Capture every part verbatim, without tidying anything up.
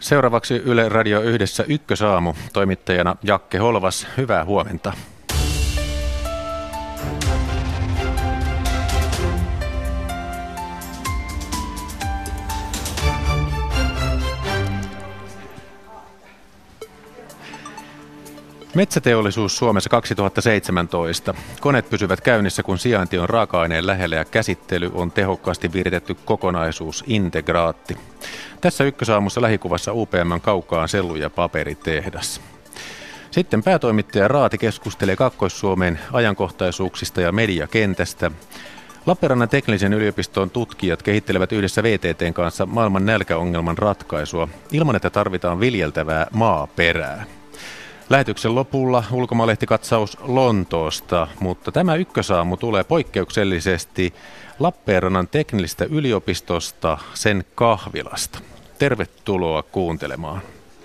Seuraavaksi Yle Radio Yhdessä Ykkösaamu, toimittajana Jakke Holvas. Hyvää huomenta. Metsäteollisuus Suomessa kaksituhattaseitsemäntoista. Koneet pysyvät käynnissä, kun sijainti on raaka-aineen lähellä ja käsittely on tehokkaasti viritetty kokonaisuus, integraatti. Tässä Ykkösaamussa lähikuvassa U P M:n Kaukaan sellu- ja paperitehdas. Sitten päätoimittaja Raati keskustelee Kaakkois-Suomen ajankohtaisuuksista ja mediakentästä. Lappeenrannan teknillisen yliopiston tutkijat kehittelevät yhdessä V T T:n kanssa maailman nälkäongelman ratkaisua ilman, että tarvitaan viljeltävää maaperää. Lähetyksen lopulla ulkomaalehtikatsaus Lontoosta, mutta tämä Ykkösaamu tulee poikkeuksellisesti Lappeenrannan teknillisestä yliopistosta, sen kahvilasta. Tervetuloa kuuntelemaan.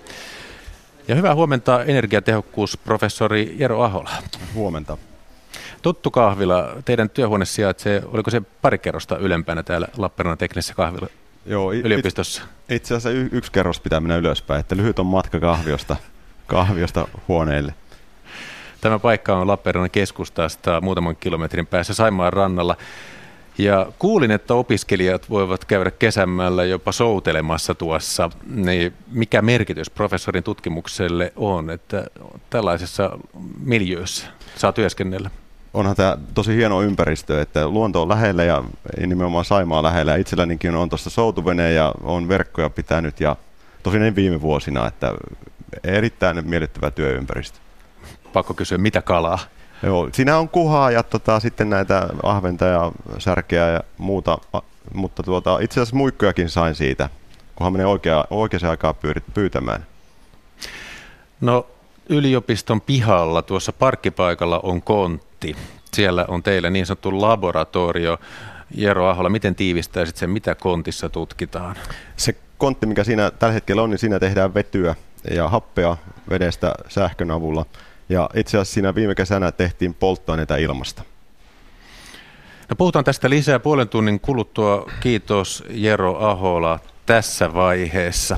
Ja hyvää huomenta energiatehokkuusprofessori Jero Ahola. Huomenta. Tuttu kahvila, teidän työhuone sijaitsee, oliko se pari kerrosta ylempänä täällä Lappeenrannan teknisessä kahvila Joo, yliopistossa? Itse asiassa y- yksi kerros pitää mennä ylöspäin, että lyhyt on matka kahviosta. kahviosta huoneille. Tämä paikka on Lappeenrannan keskustasta muutaman kilometrin päässä Saimaan rannalla. Ja kuulin, että opiskelijat voivat käydä kesämällä jopa soutelemassa tuossa. Niin mikä merkitys professorin tutkimukselle on, että tällaisessa miljöössä saa työskennellä? Onhan tämä tosi hieno ympäristö, että luonto on lähellä ja nimenomaan Saimaa lähellä. Itsellänikin on tuossa soutuvene ja on verkkoja pitänyt ja tosin viime vuosina, että erittäin miellyttävä työympäristö. Pakko kysyä, mitä kalaa? Joo, siinä on kuhaa ja tota, sitten näitä ahventa ja särkeä ja muuta, mutta tuota, itse asiassa muikkujakin sain siitä, kunhan menee oikea, oikeaan aikaan pyytämään. No, yliopiston pihalla tuossa parkkipaikalla on kontti. Siellä on teillä niin sanottu laboratorio. Jero Ahola, miten tiivistäisit sen, mitä kontissa tutkitaan? Se kontti, mikä siinä tällä hetkellä on, niin siinä tehdään vetyä ja happea vedestä sähkön avulla. Ja itse asiassa siinä viime kesänä tehtiin polttoaineita ilmasta. No puhutaan tästä lisää puolen tunnin kuluttua. Kiitos Jero Ahola tässä vaiheessa.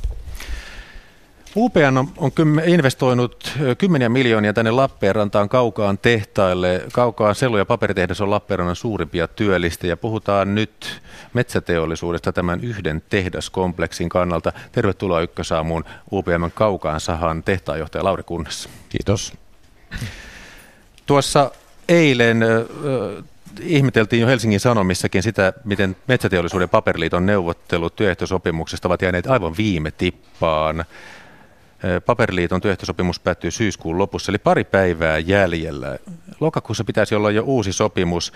U P M on, on investoinut kymmeniä miljoonia tänne Lappeenrantaan Kaukaan tehtaille. Kaukaan sellu- ja paperitehdas on Lappeenrannan suurimpia työllistäjiä. Puhutaan nyt metsäteollisuudesta tämän yhden tehdaskompleksin kannalta. Tervetuloa Ykkösaamuun U P M:n Kaukaan sahan tehtaanjohtaja Lauri Kunnas. Kiitos. Tuossa eilen äh, ihmeteltiin jo Helsingin Sanomissakin sitä, miten Metsäteollisuuden ja Paperiliiton neuvottelut työehtosopimuksesta ovat jääneet aivan viime tippaan. Paperiliiton työehtosopimus päättyy syyskuun lopussa, eli pari päivää jäljellä. Lokakuussa pitäisi olla jo uusi sopimus.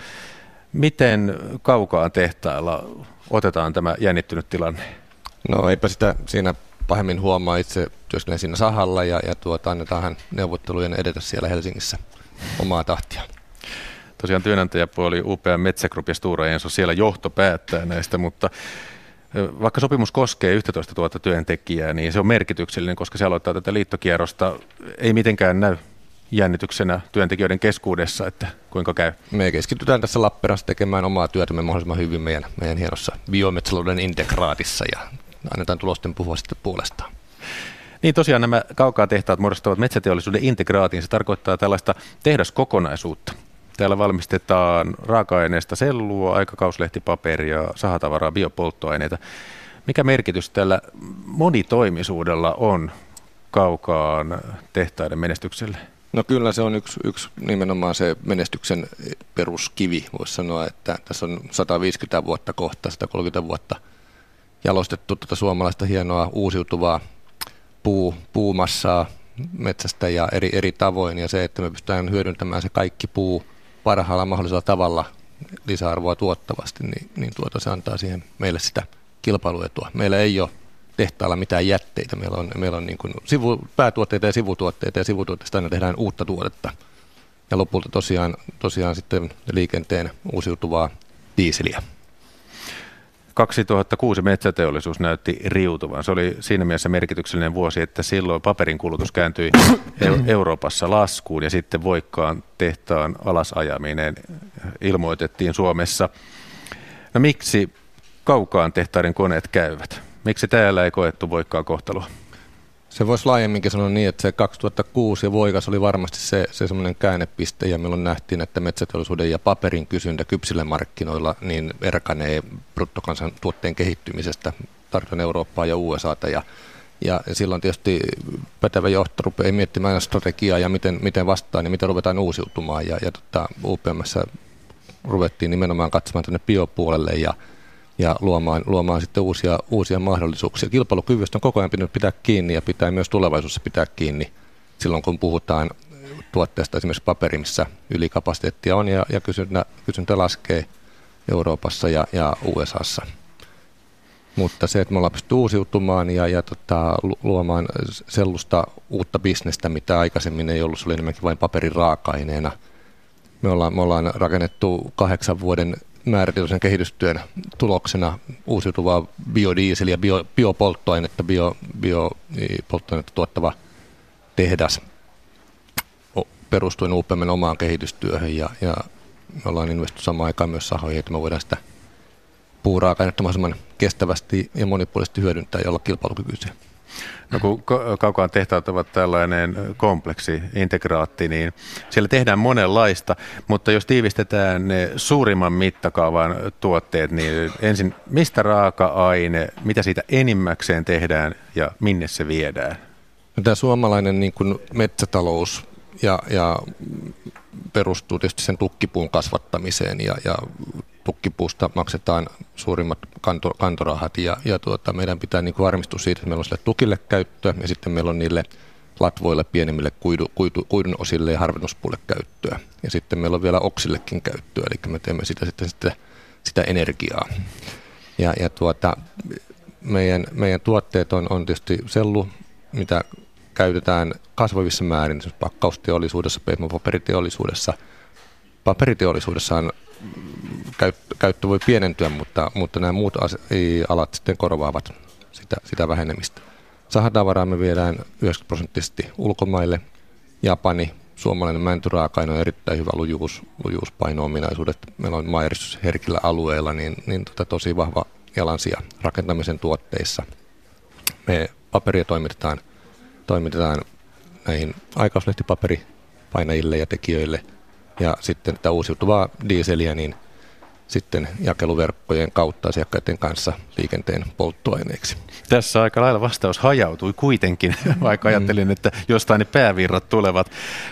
Miten Kaukaan tehtailla otetaan tämä jännittynyt tilanne? No eipä sitä siinä pahemmin huomaa. Itse työskennellen siinä sahalla ja, ja tuota, annetaan neuvottelujen edetä siellä Helsingissä omaa tahtia. Tosiaan työnantajapuoli U P M Metsä Group ja Stora Enso, siellä johto päättää näistä, mutta vaikka sopimus koskee yksitoista tuhatta työntekijää, niin se on merkityksellinen, koska se aloittaa tätä liittokierrosta. Ei mitenkään näy jännityksenä työntekijöiden keskuudessa, että kuinka käy. Me keskitytään tässä Lappeenrannassa tekemään omaa työtämme mahdollisimman hyvin meidän, meidän hienossa biometsätalouden integraatissa ja annetaan tulosten puhua sitten puolestaan. Niin tosiaan nämä Kaukaan tehtaat muodostavat metsäteollisuuden integraatin. Se tarkoittaa tällaista tehdaskokonaisuutta. Täällä valmistetaan raaka-aineesta sellua, aikakauslehtipaperia, sahatavaraa, biopolttoaineita. Mikä merkitys tällä monitoimisuudella on Kaukaan tehtaiden menestykselle? No kyllä se on yksi, yksi nimenomaan se menestyksen peruskivi, voisi sanoa, että tässä on sata viisikymmentä vuotta kohta, sata kolmekymmentä vuotta jalostettu tuota suomalaista hienoa uusiutuvaa puu, puumassaa metsästä ja eri, eri tavoin, ja se, että me pystytään hyödyntämään se kaikki puu parhaalla mahdollisella tavalla lisäarvoa tuottavasti, niin, niin tuota, se antaa siihen meille sitä kilpailuetua. Meillä ei ole tehtaalla mitään jätteitä. Meillä on, meillä on niin kuin sivu, päätuotteita ja sivutuotteita, ja sivutuotteista aina tehdään uutta tuotetta. Ja lopulta tosiaan, tosiaan sitten liikenteen uusiutuvaa diiseliä. kaksituhattakuusi metsäteollisuus näytti riutuvan. Se oli siinä mielessä merkityksellinen vuosi, että silloin paperin kulutus kääntyi Euroopassa laskuun ja sitten Voikkaan tehtaan alasajaminen ilmoitettiin Suomessa. No miksi Kaukaan tehtaiden koneet käyvät? Miksi täällä ei koettu voikkaa kohtalua? Se voisi laajemminkin sanoa niin, että se kaksituhattakuusi ja voikas oli varmasti se, se semmoinen käännepiste, ja milloin nähtiin, että metsäteollisuuden ja paperin kysyntä kypsillä markkinoilla niin erkanee bruttokansantuotteen kehittymisestä, tarkoitan Eurooppaa ja U S A:ta, ja, ja silloin tietysti pätevä johto rupeaa miettimään strategiaa ja miten, miten vastaan ja miten ruvetaan uusiutumaan, ja, ja tota, U P M:ssä ruvettiin nimenomaan katsomaan tänne biopuolelle ja ja luomaan, luomaan sitten uusia, uusia mahdollisuuksia. Kilpailukyvystä on koko ajan pitänyt pitää kiinni ja pitää myös tulevaisuudessa pitää kiinni silloin, kun puhutaan tuotteesta, esimerkiksi paperi, missä ylikapasiteettia on ja, ja kysyntä, kysyntä laskee Euroopassa ja, ja U S A:ssa. Mutta se, että me ollaan pystytty uusiutumaan ja, ja tota, luomaan sellaista uutta bisnestä, mitä aikaisemmin ei ollut, se oli enemmänkin vain paperin raaka-aineena. Me ollaan, me ollaan rakennettu kahdeksan vuoden määrätietoisen kehitystyön tuloksena uusiutuvaa biodieseliä, bio, biopolttoainetta, bio, biopolttoainetta tuottava tehdas perustuen U P M:n omaan kehitystyöhön, ja, ja me ollaan investoitu samaan aikaan myös sahoihin, että me voidaan sitä puuraaka-ainetta mahdollisimman kestävästi ja monipuolisesti hyödyntää ja olla kilpailukykyisiä. No kun Kaukaan tehtaat ovat tällainen kompleksi, integraatti, niin siellä tehdään monenlaista, mutta jos tiivistetään ne suurimman mittakaavan tuotteet, niin ensin mistä raaka-aine, mitä siitä enimmäkseen tehdään ja minne se viedään? No, tämä suomalainen niin kuin metsätalous ja, ja perustuu tietysti sen tukkipuun kasvattamiseen ja, ja tukkipuusta maksetaan suurimmat kanto, kantorahat ja, ja tuota, meidän pitää niin kuin varmistua siitä, että meillä on sille tukille käyttöä ja sitten meillä on niille latvoille, pienemmille kuidu, kuidu, kuidun osille ja harvennuspuulle käyttöä. Ja sitten meillä on vielä oksillekin käyttöä, eli me teemme sitä, sitten, sitä, sitä energiaa. Ja, ja tuota, meidän, meidän tuotteet on, on tietysti sellu, mitä käytetään kasvavissa määrin, pakkausteollisuudessa, paperiteollisuudessa. Paperiteollisuudessa on käyttö voi pienentyä, mutta, mutta nämä muut alat sitten korvaavat sitä, sitä vähenemistä. Sahatavaraa me viedään yhdeksänkymmentä prosenttisesti ulkomaille. Japani, suomalainen mäntyraaka-aine on erittäin hyvä lujuus, lujuuspaino-ominaisuudet. Meillä on maanjäristys herkillä alueilla, niin, niin tota tosi vahva jalansija rakentamisen tuotteissa. Me paperia toimitetaan, toimitetaan näihin aikauslehtipaperipaineille ja tekijöille. Ja sitten tätä uusiutuvaa dieseliä niin sitten jakeluverkkojen kautta asiakkaiden kanssa liikenteen polttoaineeksi. Tässä aika lailla vastaus hajautui kuitenkin, vaikka ajattelin, että jostain ne päävirrat tulevat.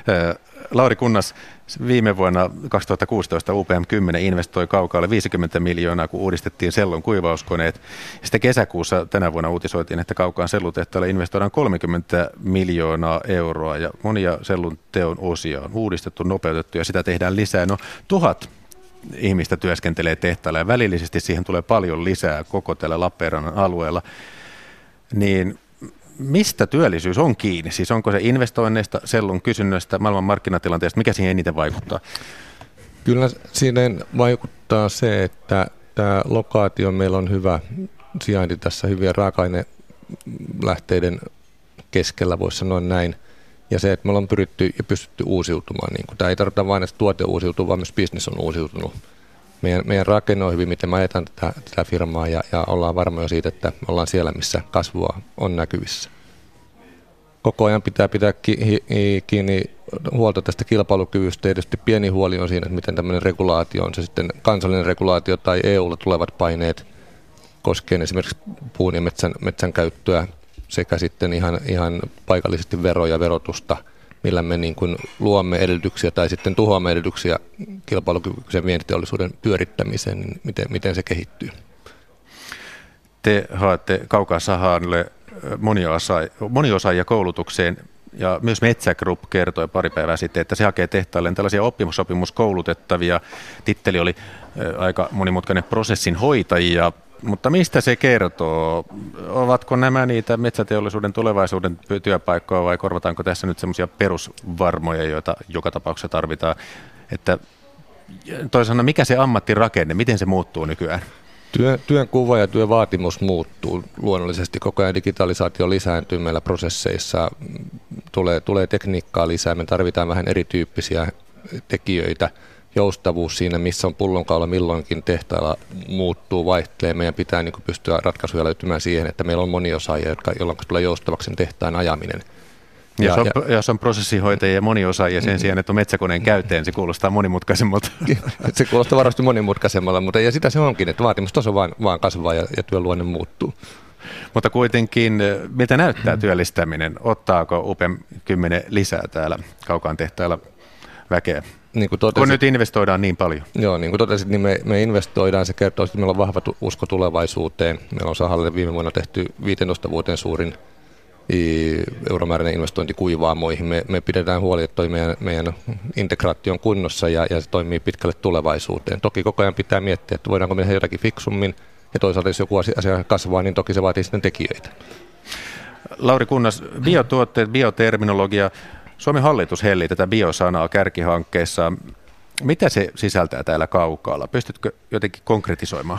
Lauri Kunnas, viime vuonna kaksituhattakuusitoista U P M kymmenen investoi Kaukaalle viisikymmentä miljoonaa, kun uudistettiin sellun kuivauskoneet. Sitten kesäkuussa tänä vuonna uutisoitiin, että Kaukaan sellutehtaalle investoidaan kolmekymmentä miljoonaa euroa ja monia sellun teon osia on uudistettu, nopeutettu ja sitä tehdään lisää. No tuhat ihmistä työskentelee tehtailla ja välillisesti siihen tulee paljon lisää koko tällä Lappeenrannan alueella. Niin mistä työllisyys on kiinni? Siis onko se investoinneista, sellun kysynnöstä, maailman markkinatilanteesta, mikä siihen eniten vaikuttaa? Kyllä siinä vaikuttaa se, että tämä lokaatio, meillä on hyvä sijainti tässä hyvien raaka-ainelähteiden keskellä, voisi sanoa näin. Ja se, että me ollaan pyritty ja pystytty uusiutumaan. Niin tämä ei tarkoita vain, että tuote uusiutuu, vaan myös business on uusiutunut. Meidän, meidän rakenne on hyvin, miten me ajetaan tätä, tätä firmaa ja, ja ollaan varmoja siitä, että me ollaan siellä, missä kasvua on näkyvissä. Koko ajan pitää pitää kiinni huolta tästä kilpailukyvystä. Tietysti pieni huoli on siinä, että miten tämmöinen regulaatio on se sitten kansallinen regulaatio tai E U:lla tulevat paineet koskien esimerkiksi puun ja metsän, metsän käyttöä sekä sitten ihan, ihan paikallisesti veroja ja verotusta, millä me niin kuin luomme edellytyksiä tai sitten tuhoamme edellytyksiä kilpailukykyisen vientiteollisuuden pyörittämiseen, niin miten, miten se kehittyy. Te haette Kaukaan sahalle moniosaajia koulutukseen ja myös Metsä Group kertoi pari päivää sitten, että se hakee tehtailleen tällaisia oppimussopimuskoulutettavia. Titteli oli aika monimutkainen prosessin hoitajia. Mutta mistä se kertoo? Ovatko nämä niitä metsäteollisuuden tulevaisuuden työpaikkoja vai korvataanko tässä nyt semmoisia perusvarmoja, joita joka tapauksessa tarvitaan? Että toisaalta mikä se ammattirakenne, miten se muuttuu nykyään? Työ, työn kuva ja työvaatimus muuttuu luonnollisesti. Koko ajan digitalisaatio lisääntyy meillä prosesseissa, tulee, tulee tekniikkaa lisää, me tarvitaan vähän erityyppisiä tekijöitä. joustavuus siinä, missä on pullonkaula milloinkin tehtailla muuttuu, vaihtelee. Meidän pitää niin kuin pystyä ratkaisuja löytymään siihen, että meillä on moniosaajia, jotka, jolloin tulee joustavaksi sen tehtaan ajaminen. Ja, jos, on, ja, jos on prosessihoitajia ja moniosaajia sen sijaan, että on metsäkoneen käyteen, se kuulostaa monimutkaisemmalta. Se kuulostaa varmasti monimutkaisemmalta, mutta ja sitä se onkin, että vaatimustaso vaan, vaan kasvaa ja, ja työn muuttuu. Mutta kuitenkin, miltä näyttää työllistäminen? Ottaako U P M kymmenen lisää täällä Kaukaan tehtailla väkeä? Niin kuin totesit, kun nyt investoidaan niin paljon. Joo, niin kuin totesit, niin me, me investoidaan. Se kertoo, että meillä on vahva usko tulevaisuuteen. Meillä on Sahalle viime vuonna tehty viisitoista vuoteen suurin euromääräinen investointi kuivaamoihin. Me, me pidetään huoli, että toi meidän, meidän integraatio on kunnossa ja, ja se toimii pitkälle tulevaisuuteen. Toki koko ajan pitää miettiä, että voidaanko me tehdä jotakin fiksummin. Ja toisaalta, jos joku asia kasvaa, niin toki se vaatii sitten tekijöitä. Lauri Kunnas, biotuotteet, bioterminologia. Suomen hallitus hellii tätä biosanaa kärkihankkeessa. Mitä se sisältää täällä Kaukaalla? Pystytkö jotenkin konkretisoimaan?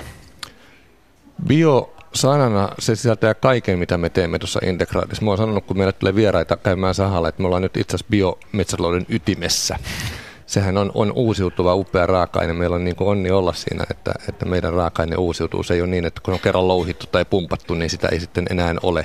Bio-sanana se sisältää kaiken, mitä me teemme tuossa integraatissa. Mä oon sanonut, kun meille tulee vieraita käymään sahalla, että me ollaan nyt itse asiassa biometsätalouden ytimessä. Sehän on, on uusiutuva, upea raaka-aine. Meillä on niin kuin onni olla siinä, että, että meidän raaka-aine uusiutuu. Se ei ole niin, että kun on kerran louhittu tai pumpattu, niin sitä ei sitten enää ole.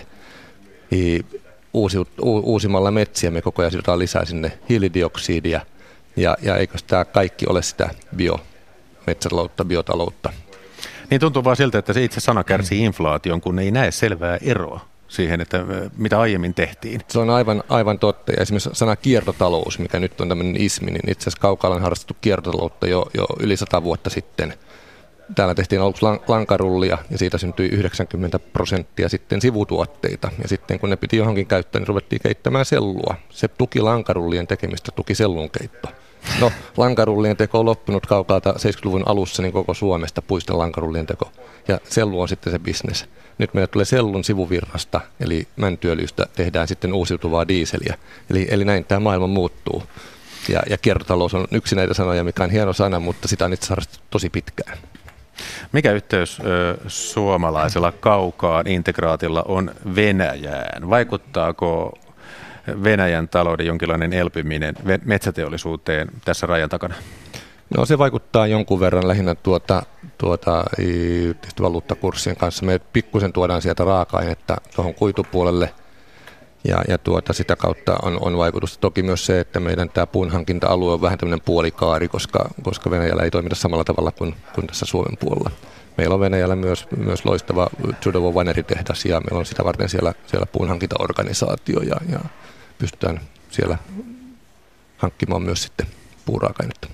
Uusiut, u, uusimalla metsiä me koko ajan sidotaan lisää sinne hiilidioksidia. Ja, ja eikö tämä kaikki ole sitä biometsätaloutta, biotaloutta? Niin tuntuu vaan siltä, että se itse sana kärsii inflaation, kun ei näe selvää eroa siihen, että mitä aiemmin tehtiin. Se on aivan, aivan totta. Ja esimerkiksi sana kiertotalous, mikä nyt on tämmöinen ismi, niin itse asiassa Kaukaalla on harrastettu kiertotaloutta jo, jo yli sata vuotta sitten. Täällä tehtiin aluksi lankarullia ja siitä syntyi yhdeksänkymmentä prosenttia sitten sivutuotteita. Ja sitten kun ne piti johonkin käyttää, niin ruvettiin keittämään sellua. Se tuki lankarullien tekemistä, tuki sellunkeitto. No, lankarullien teko on loppunut Kaukaalta seitsemänkymmentäluvun alussa niin koko Suomesta, puisten lankarullien teko. Ja sellu on sitten se bisnes. Nyt meille tulee sellun sivuvirrasta, eli mäntyöljystä tehdään sitten uusiutuvaa diiseliä. Eli, eli näin tämä maailma muuttuu. Ja, ja kiertotalous on yksi näitä sanoja, mikä on hieno sana, mutta sitä on itse asiassa tosi pitkään. Mikä yhteys ö, suomalaisella Kaukaan integraatilla on Venäjään? Vaikuttaako Venäjän talouden jonkinlainen elpyminen metsäteollisuuteen tässä rajan takana? No se vaikuttaa jonkun verran lähinnä tuota, tuota, valuuttakurssien kanssa. Me pikkusen tuodaan sieltä raaka-ainetta tuohon kuitupuolelle ja, ja tuota, sitä kautta on, on vaikutusta. Toki myös se, että meidän tämä puunhankinta-alue on vähän tämmöinen puolikaari, koska, koska Venäjällä ei toimita samalla tavalla kuin, kuin tässä Suomen puolella. Meillä on Venäjällä myös, myös loistava Tsudovo vaneritehdas ja meillä on sitä varten siellä, siellä puunhankintaorganisaatio ja, ja pystytään siellä hankkimaan myös sitten puuraaka-ainetta.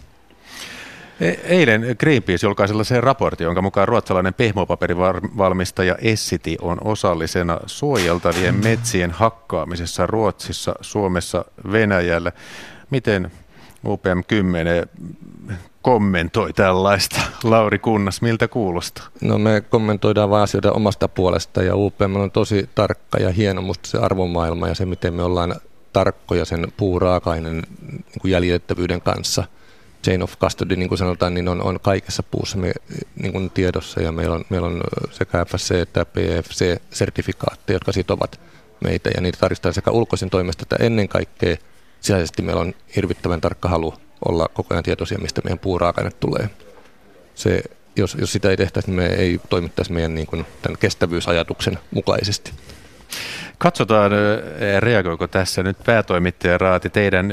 Eilen Greenpeace julkaisi sellaisen raportin, jonka mukaan ruotsalainen pehmopaperivalmistaja Essity on osallisena suojeltavien metsien hakkaamisessa Ruotsissa, Suomessa, Venäjällä. Miten U P M kymmenen kommentoi tällaista? Lauri Kunnas, miltä kuulostaa? No me kommentoidaan vain asioita omasta puolesta ja U P M on tosi tarkka ja hieno musta se arvomaailma ja se, miten me ollaan tarkkoja sen puuraaka-aineen niin kuin jäljitettävyyden kanssa. Chain of custody, niin kuin sanotaan, niin on, on kaikessa puussa me, niin kuin tiedossa ja meillä on, meillä on sekä F S C että P F C-sertifikaatteja, jotka sitovat meitä ja niitä tarvitaan sekä ulkoisen toimesta että ennen kaikkea sisäisesti meillä on hirvittävän tarkka halu olla koko ajan tietoisia, mistä meidän puuraaka-aine tulee. Se, jos, jos sitä ei tehtäisi, niin me ei toimittaisi meidän niin kuin, tämän kestävyysajatuksen mukaisesti. Katsotaan, reagoiko tässä nyt päätoimittaja Raati teidän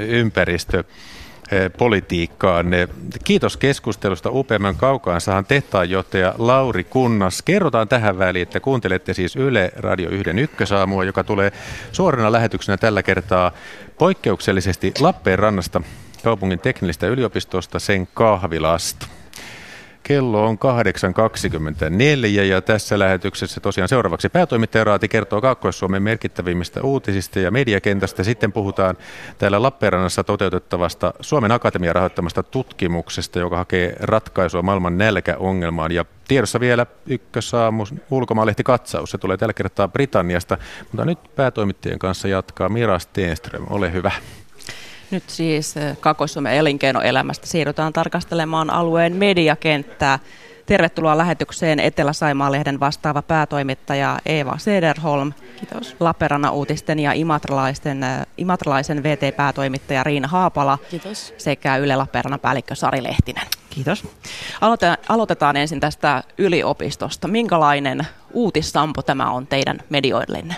ympäristöpolitiikkaanne. Kiitos keskustelusta U P M:n Kaukaansahan tehtaanjohtaja Lauri Kunnas. Kerrotaan tähän väliin, että kuuntelette siis Yle Radio yhden ykkösaamua, joka tulee suorana lähetyksenä tällä kertaa poikkeuksellisesti Lappeenrannasta, kaupungin teknillistä yliopistosta, sen kahvilasta. Kello on kahdeksan kaksikymmentäneljä ja tässä lähetyksessä tosiaan seuraavaksi päätoimittaja Raati kertoo Kaakkois-Suomen merkittävimmistä uutisista ja mediakentästä. Sitten puhutaan täällä Lappeenrannassa toteutettavasta Suomen Akatemian rahoittamasta tutkimuksesta, joka hakee ratkaisua maailman nälkäongelmaan. Ja tiedossa vielä ykkösaamu ulkomaalehti katsaus. Se tulee tällä kertaa Britanniasta, mutta nyt päätoimittajien kanssa jatkaa Mira Stenström. Ole hyvä. Nyt siis Kaakkois-Suomen elinkeinoelämästä siirrytään tarkastelemaan alueen mediakenttää. Tervetuloa lähetykseen Etelä-Saimaa-lehden vastaava päätoimittaja Eeva Sederholm. Kiitos. Lappeenrannan-uutisten ja imatralaisten, äh, imatralaisen V T-päätoimittaja Riina Haapala. Kiitos. Sekä Yle Lappeenrannan päällikkö Sari Lehtinen. Kiitos. Aloitetaan, aloitetaan ensin tästä yliopistosta. Minkälainen uutissampo tämä on teidän medioillenne?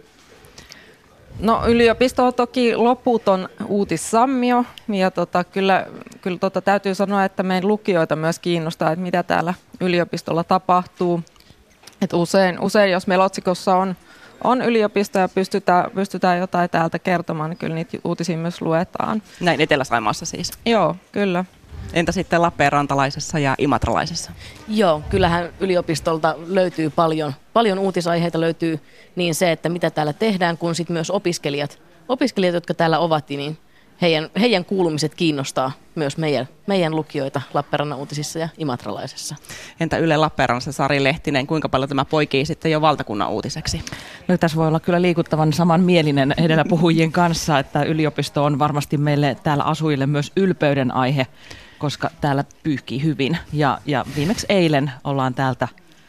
No, yliopisto on toki loputon uutissammio ja tota, kyllä, kyllä tota, täytyy sanoa, että meidän lukijoita myös kiinnostaa, että mitä täällä yliopistolla tapahtuu. Et usein, usein, jos meillä otsikossa on, on yliopisto ja pystytään, pystytään jotain täältä kertomaan, niin kyllä niitä uutisia myös luetaan. Näin Etelä-Saimaassa siis? Joo, kyllä. Entä sitten Lappeenrantalaisessa ja imatralaisessa? Joo, kyllähän yliopistolta löytyy paljon, paljon uutisaiheita löytyy niin se, että mitä täällä tehdään, kun sitten myös opiskelijat, opiskelijat, jotka täällä ovat, niin heidän, heidän kuulumiset kiinnostaa myös meidän, meidän lukijoita Lappeenrannan uutisissa ja imatralaisessa. Entä Yle Lappeenrannassa Sari Lehtinen, kuinka paljon tämä poikii sitten jo valtakunnan uutiseksi? No, tässä voi olla kyllä liikuttavan samanmielinen edellä puhujien kanssa, että yliopisto on varmasti meille täällä asujille myös ylpeyden aihe, koska täällä pyyhkii hyvin. Ja, ja viimeksi eilen ollaan täältä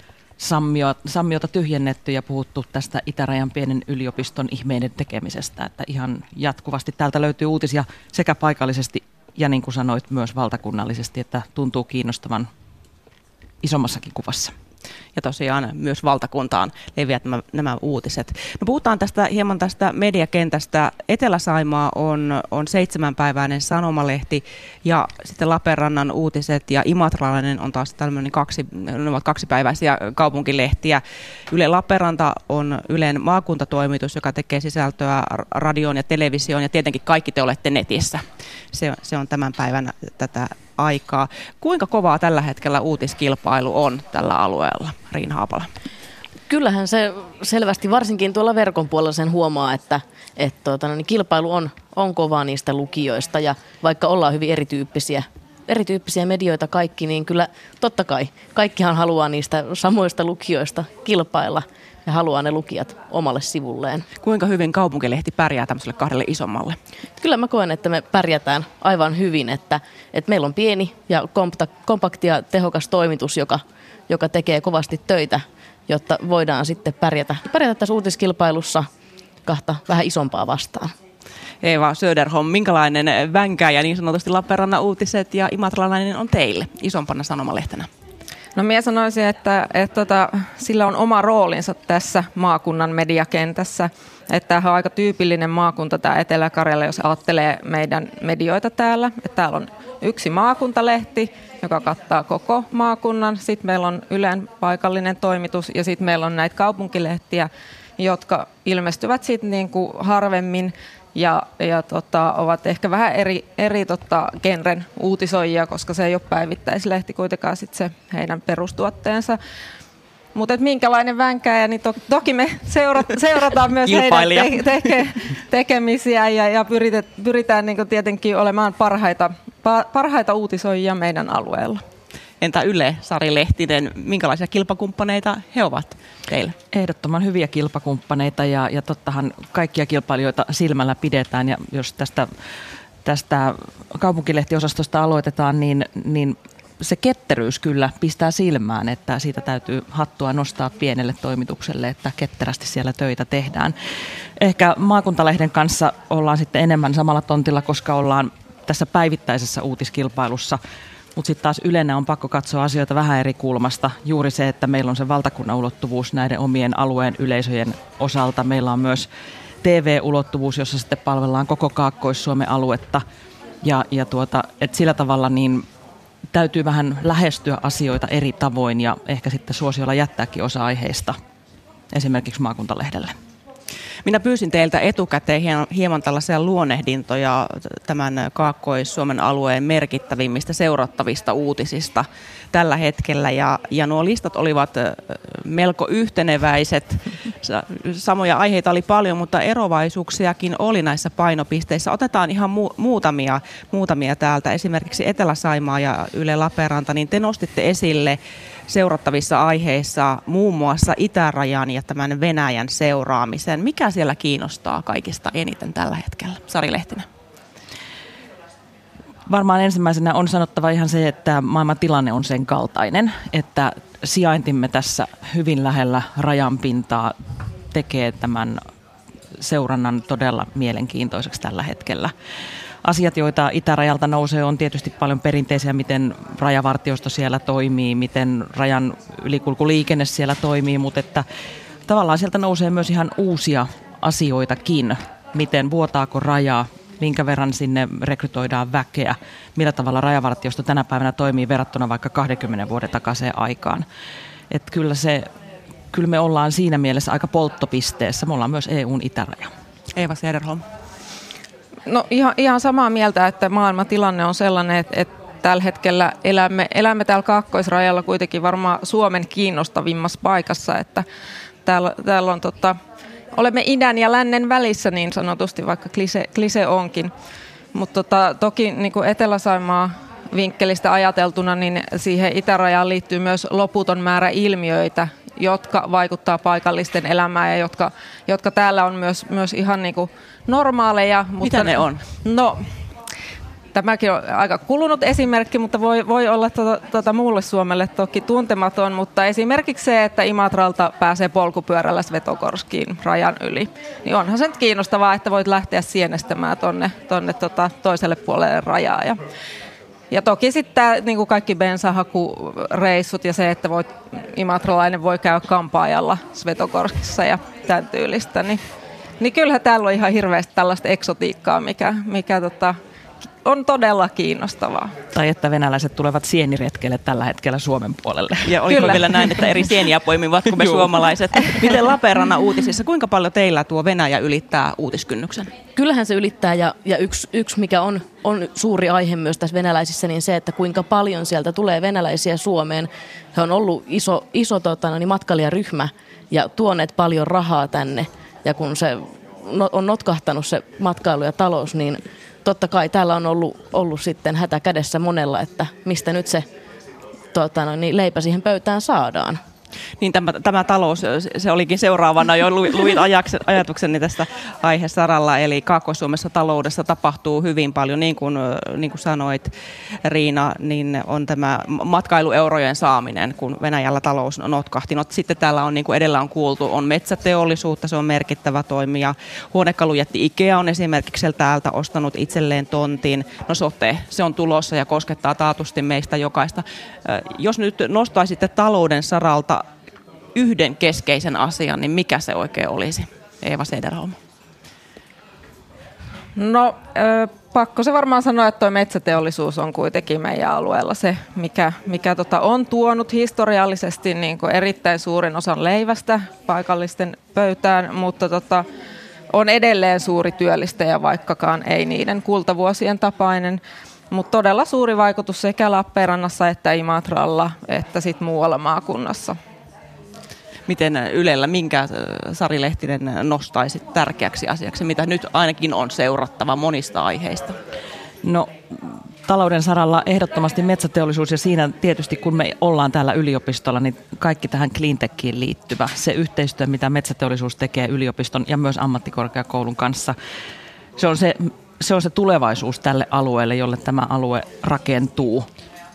sammio, sammiota tyhjennetty ja puhuttu tästä Itärajan pienen yliopiston ihmeiden tekemisestä. Että ihan jatkuvasti täältä löytyy uutisia sekä paikallisesti ja niin kuin sanoit myös valtakunnallisesti, että tuntuu kiinnostavan isommassakin kuvassa. Ja tosiaan myös valtakuntaan leviät nämä, nämä uutiset. No, puhutaan tästä, hieman tästä mediakentästä. Etelä-Saimaa on, on seitsemänpäiväinen sanomalehti ja sitten Lappeenrannan uutiset ja imatralainen on taas tämmöinen kaksi, ne ovat kaksipäiväisiä kaupunkilehtiä. Yle Lappeenranta on Ylen maakuntatoimitus, joka tekee sisältöä radioon ja televisioon ja tietenkin kaikki te olette netissä. Se, se on tämän päivän tätä aikaa. Kuinka kovaa tällä hetkellä uutiskilpailu on tällä alueella, Riina Haapala? Kyllähän se selvästi, varsinkin tuolla verkon puolella sen huomaa, että, että tuota, niin kilpailu on, on kovaa niistä lukijoista ja vaikka ollaan hyvin erityyppisiä, erityyppisiä medioita kaikki, niin kyllä totta kai kaikkihan haluaa niistä samoista lukijoista kilpailla ja haluaa ne lukijat omalle sivulleen. Kuinka hyvin kaupunkilehti pärjää tämmöiselle kahdelle isommalle? Kyllä mä koen, että me pärjätään aivan hyvin, että, että meillä on pieni ja kompta, kompakti ja tehokas toimitus, joka, joka tekee kovasti töitä, jotta voidaan sitten pärjätä, pärjätä tässä uutiskilpailussa kahta vähän isompaa vastaan. Eeva Söderholm, minkälainen vänkääjä niin sanotusti Lappeenrannan uutiset ja imatralainen on teille isompana sanomalehtenä? No, minä sanoisin, että, että, että sillä on oma roolinsa tässä maakunnan mediakentässä. Että tämähän on aika tyypillinen maakunta tämä Etelä-Karjala, jos ajattelee meidän medioita täällä. Että täällä on yksi maakuntalehti, joka kattaa koko maakunnan. Sitten meillä on Ylen paikallinen toimitus ja sitten meillä on näitä kaupunkilehtiä, jotka ilmestyvät sitten niin kuin harvemmin. Ja, ja tota, ovat ehkä vähän eri, eri tota, genren uutisoijia, koska se ei ole päivittäislehti kuitenkaan sit se heidän perustuotteensa. Mutta minkälainen vänkääjä, niin to, toki me seurat, seurataan myös heidän te, teke, tekemisiä ja, ja pyrität, pyritään niin tietenkin olemaan parhaita, parhaita uutisoijia meidän alueella. Entä Yle, Sari Lehtinen, minkälaisia kilpakumppaneita he ovat teille? Ehdottoman hyviä kilpakumppaneita ja, ja tottahan kaikkia kilpailijoita silmällä pidetään. Ja jos tästä, tästä kaupunkilehtiosastosta aloitetaan, niin, niin se ketteryys kyllä pistää silmään, että siitä täytyy hattua nostaa pienelle toimitukselle, että ketterästi siellä töitä tehdään. Ehkä maakuntalehden kanssa ollaan sitten enemmän samalla tontilla, koska ollaan tässä päivittäisessä uutiskilpailussa. Mutta sitten taas Ylenä on pakko katsoa asioita vähän eri kulmasta. Juuri se, että meillä on se valtakunnan ulottuvuus näiden omien alueen yleisöjen osalta. Meillä on myös T V-ulottuvuus, jossa sitten palvellaan koko Kaakkois-Suomen aluetta. Ja, ja tuota, et sillä tavalla niin täytyy vähän lähestyä asioita eri tavoin ja ehkä sitten suosiolla jättääkin osa aiheista esimerkiksi maakuntalehdelle. Minä pyysin teiltä etukäteen hieman tällaisia luonnehdintoja tämän Kaakkois-Suomen alueen merkittävimmistä seurattavista uutisista tällä hetkellä. Ja, ja nuo listat olivat melko yhteneväiset. Samoja aiheita oli paljon, mutta erovaisuuksiakin oli näissä painopisteissä. Otetaan ihan mu- muutamia, muutamia täältä. Esimerkiksi Etelä-Saimaa ja Yle Lappeenranta, niin te nostitte esille seurattavissa aiheissa muun muassa itärajan ja tämän Venäjän seuraamisen. Mikä siellä kiinnostaa kaikista eniten tällä hetkellä? Sari Lehtinen. Varmaan ensimmäisenä on sanottava ihan se, että maailman tilanne on sen kaltainen, että sijaintimme tässä hyvin lähellä rajan pintaa tekee tämän seurannan todella mielenkiintoiseksi tällä hetkellä. Asiat, joita itärajalta nousee, on tietysti paljon perinteisiä, miten rajavartiosto siellä toimii, miten rajan ylikulkuliikenne siellä toimii, mutta että tavallaan sieltä nousee myös ihan uusia asioitakin, miten vuotaako raja, minkä verran sinne rekrytoidaan väkeä, millä tavalla rajavartiosto tänä päivänä toimii verrattuna vaikka kaksikymmentä vuoden takaiseen aikaan. Että kyllä, se, kyllä me ollaan siinä mielessä aika polttopisteessä, me ollaan myös E U:n itäraja. Eeva Cederholm. No ihan, ihan samaa mieltä, että maailman tilanne on sellainen, että, että tällä hetkellä elämme, elämme täällä kaakkoisrajalla kuitenkin varmaan Suomen kiinnostavimmassa paikassa, että täällä, täällä on tota, olemme idän ja lännen välissä niin sanotusti, vaikka klise, klise onkin, mutta tota, toki niin kuin Etelä-Saimaa vinkkelistä ajateltuna, niin siihen itärajaan liittyy myös loputon määrä ilmiöitä, jotka vaikuttaa paikallisten elämään ja jotka, jotka täällä on myös, myös ihan niin kuin normaaleja. Mutta, mitä ne on? No, tämäkin on aika kulunut esimerkki, mutta voi, voi olla tuota, tuota muulle Suomelle toki tuntematon, mutta esimerkiksi se, että Imatralta pääsee polkupyörällä Svetogorskiin rajan yli, niin onhan se nyt kiinnostavaa, että voit lähteä sienestämään tonne, tonne tota toiselle puolelle rajaa. Ja, ja toki sitten niin kuin kaikki bensahakureissut ja se, että voit, imatralainen voi käydä kampaajalla Svetogorskissa ja tämän tyylistä, niin, niin kyllähän täällä on ihan hirveästi tällaista eksotiikkaa, mikä, mikä tota, on todella kiinnostavaa. Tai että venäläiset tulevat sieniretkelle tällä hetkellä Suomen puolelle. Ja oliko Kyllä. vielä näin, että eri sieniä poimivat kuin me suomalaiset? Miten Lappeenrannan uutisissa, kuinka paljon teillä tuo Venäjä ylittää uutiskynnyksen? Kyllähän se ylittää ja, ja yksi, yksi mikä on, on suuri aihe myös tässä venäläisissä, niin se, että kuinka paljon sieltä tulee venäläisiä Suomeen. He on ollut iso, iso tota, niin matkailijaryhmä ja tuoneet paljon rahaa tänne ja kun se no, on notkahtanut se matkailu ja talous, niin totta kai täällä on ollut, ollut sitten hätä kädessä monella, että mistä nyt se tota, no, niin leipä siihen pöytään saadaan. Niin tämä, tämä talous, se olikin seuraavana jo luin ajatukseni tästä aiheesaralla, eli Kaakkois-Suomessa taloudessa tapahtuu hyvin paljon, niin kuin, niin kuin sanoit Riina, niin on tämä matkailueurojen saaminen, kun Venäjällä talous notkahti. No, sitten täällä on, niin kuin edellä on kuultu, on metsäteollisuutta, se on merkittävä toimija. Huonekalujätti Ikea on esimerkiksi täältä ostanut itselleen tontin. No sote, se on tulossa ja koskettaa taatusti meistä jokaista. Jos nyt nostaisitte talouden saralta yhden keskeisen asian, niin mikä se oikein olisi? Eeva Cederholm. No, ö, pakko se varmaan sanoa, että tuo metsäteollisuus on kuitenkin meidän alueella se, mikä, mikä tota on tuonut historiallisesti niin kuin erittäin suurin osan leivästä paikallisten pöytään, mutta tota, on edelleen suuri työllistäjä, vaikkakaan ei niiden kultavuosien tapainen. Mutta todella suuri vaikutus sekä Lappeenrannassa että Imatralla että sitten muualla maakunnassa. Miten Ylellä, minkä Sari Lehtinen nostaisi tärkeäksi asiaksi, mitä nyt ainakin on seurattava monista aiheista? No, talouden saralla ehdottomasti metsäteollisuus ja siinä tietysti kun me ollaan täällä yliopistolla, niin kaikki tähän cleantechiin liittyvä. Se yhteistyö, mitä metsäteollisuus tekee yliopiston ja myös ammattikorkeakoulun kanssa, se on se, se on se tulevaisuus tälle alueelle, jolle tämä alue rakentuu.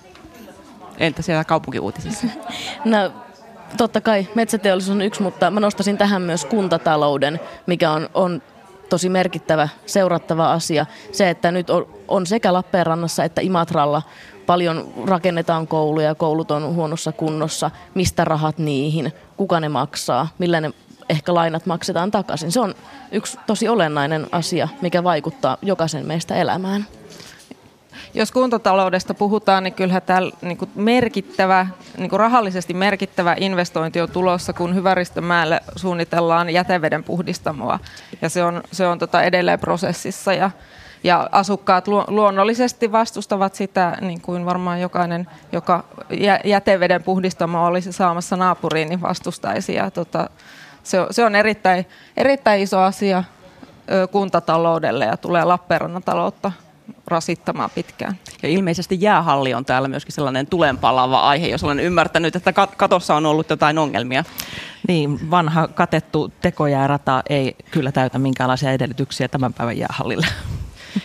Entä siellä kaupunkiuutisissa? No, totta kai metsäteollisuus on yksi, mutta mä nostaisin tähän myös kuntatalouden, mikä on, on tosi merkittävä seurattava asia. Se, että nyt on, on sekä Lappeenrannassa että Imatralla paljon rakennetaan kouluja, koulut on huonossa kunnossa, mistä rahat niihin, kuka ne maksaa, millä ne ehkä lainat maksetaan takaisin. Se on yksi tosi olennainen asia, mikä vaikuttaa jokaisen meistä elämään. Jos kuntataloudesta puhutaan, niin kyllähän täällä niin kuin merkittävä, niin kuin rahallisesti merkittävä investointi on tulossa, kun Hyväristömäelle suunnitellaan jäteveden puhdistamoa. Ja se on, se on tota edelleen prosessissa ja, ja asukkaat lu, luonnollisesti vastustavat sitä, niin kuin varmaan jokainen, joka jäteveden puhdistamo olisi saamassa naapuriin, niin vastustaisi. Ja tota, se, on, se on erittäin, erittäin iso asia ö, kuntataloudelle ja tulee Lappeenrannan taloutta rasittamaan pitkään. Ja ilmeisesti jäähalli on täällä myöskin sellainen tulenpalava aihe, jos olen ymmärtänyt, että katossa on ollut jotain ongelmia. Niin, vanha katettu tekojäärata ei kyllä täytä minkäänlaisia edellytyksiä tämän päivän jäähallille.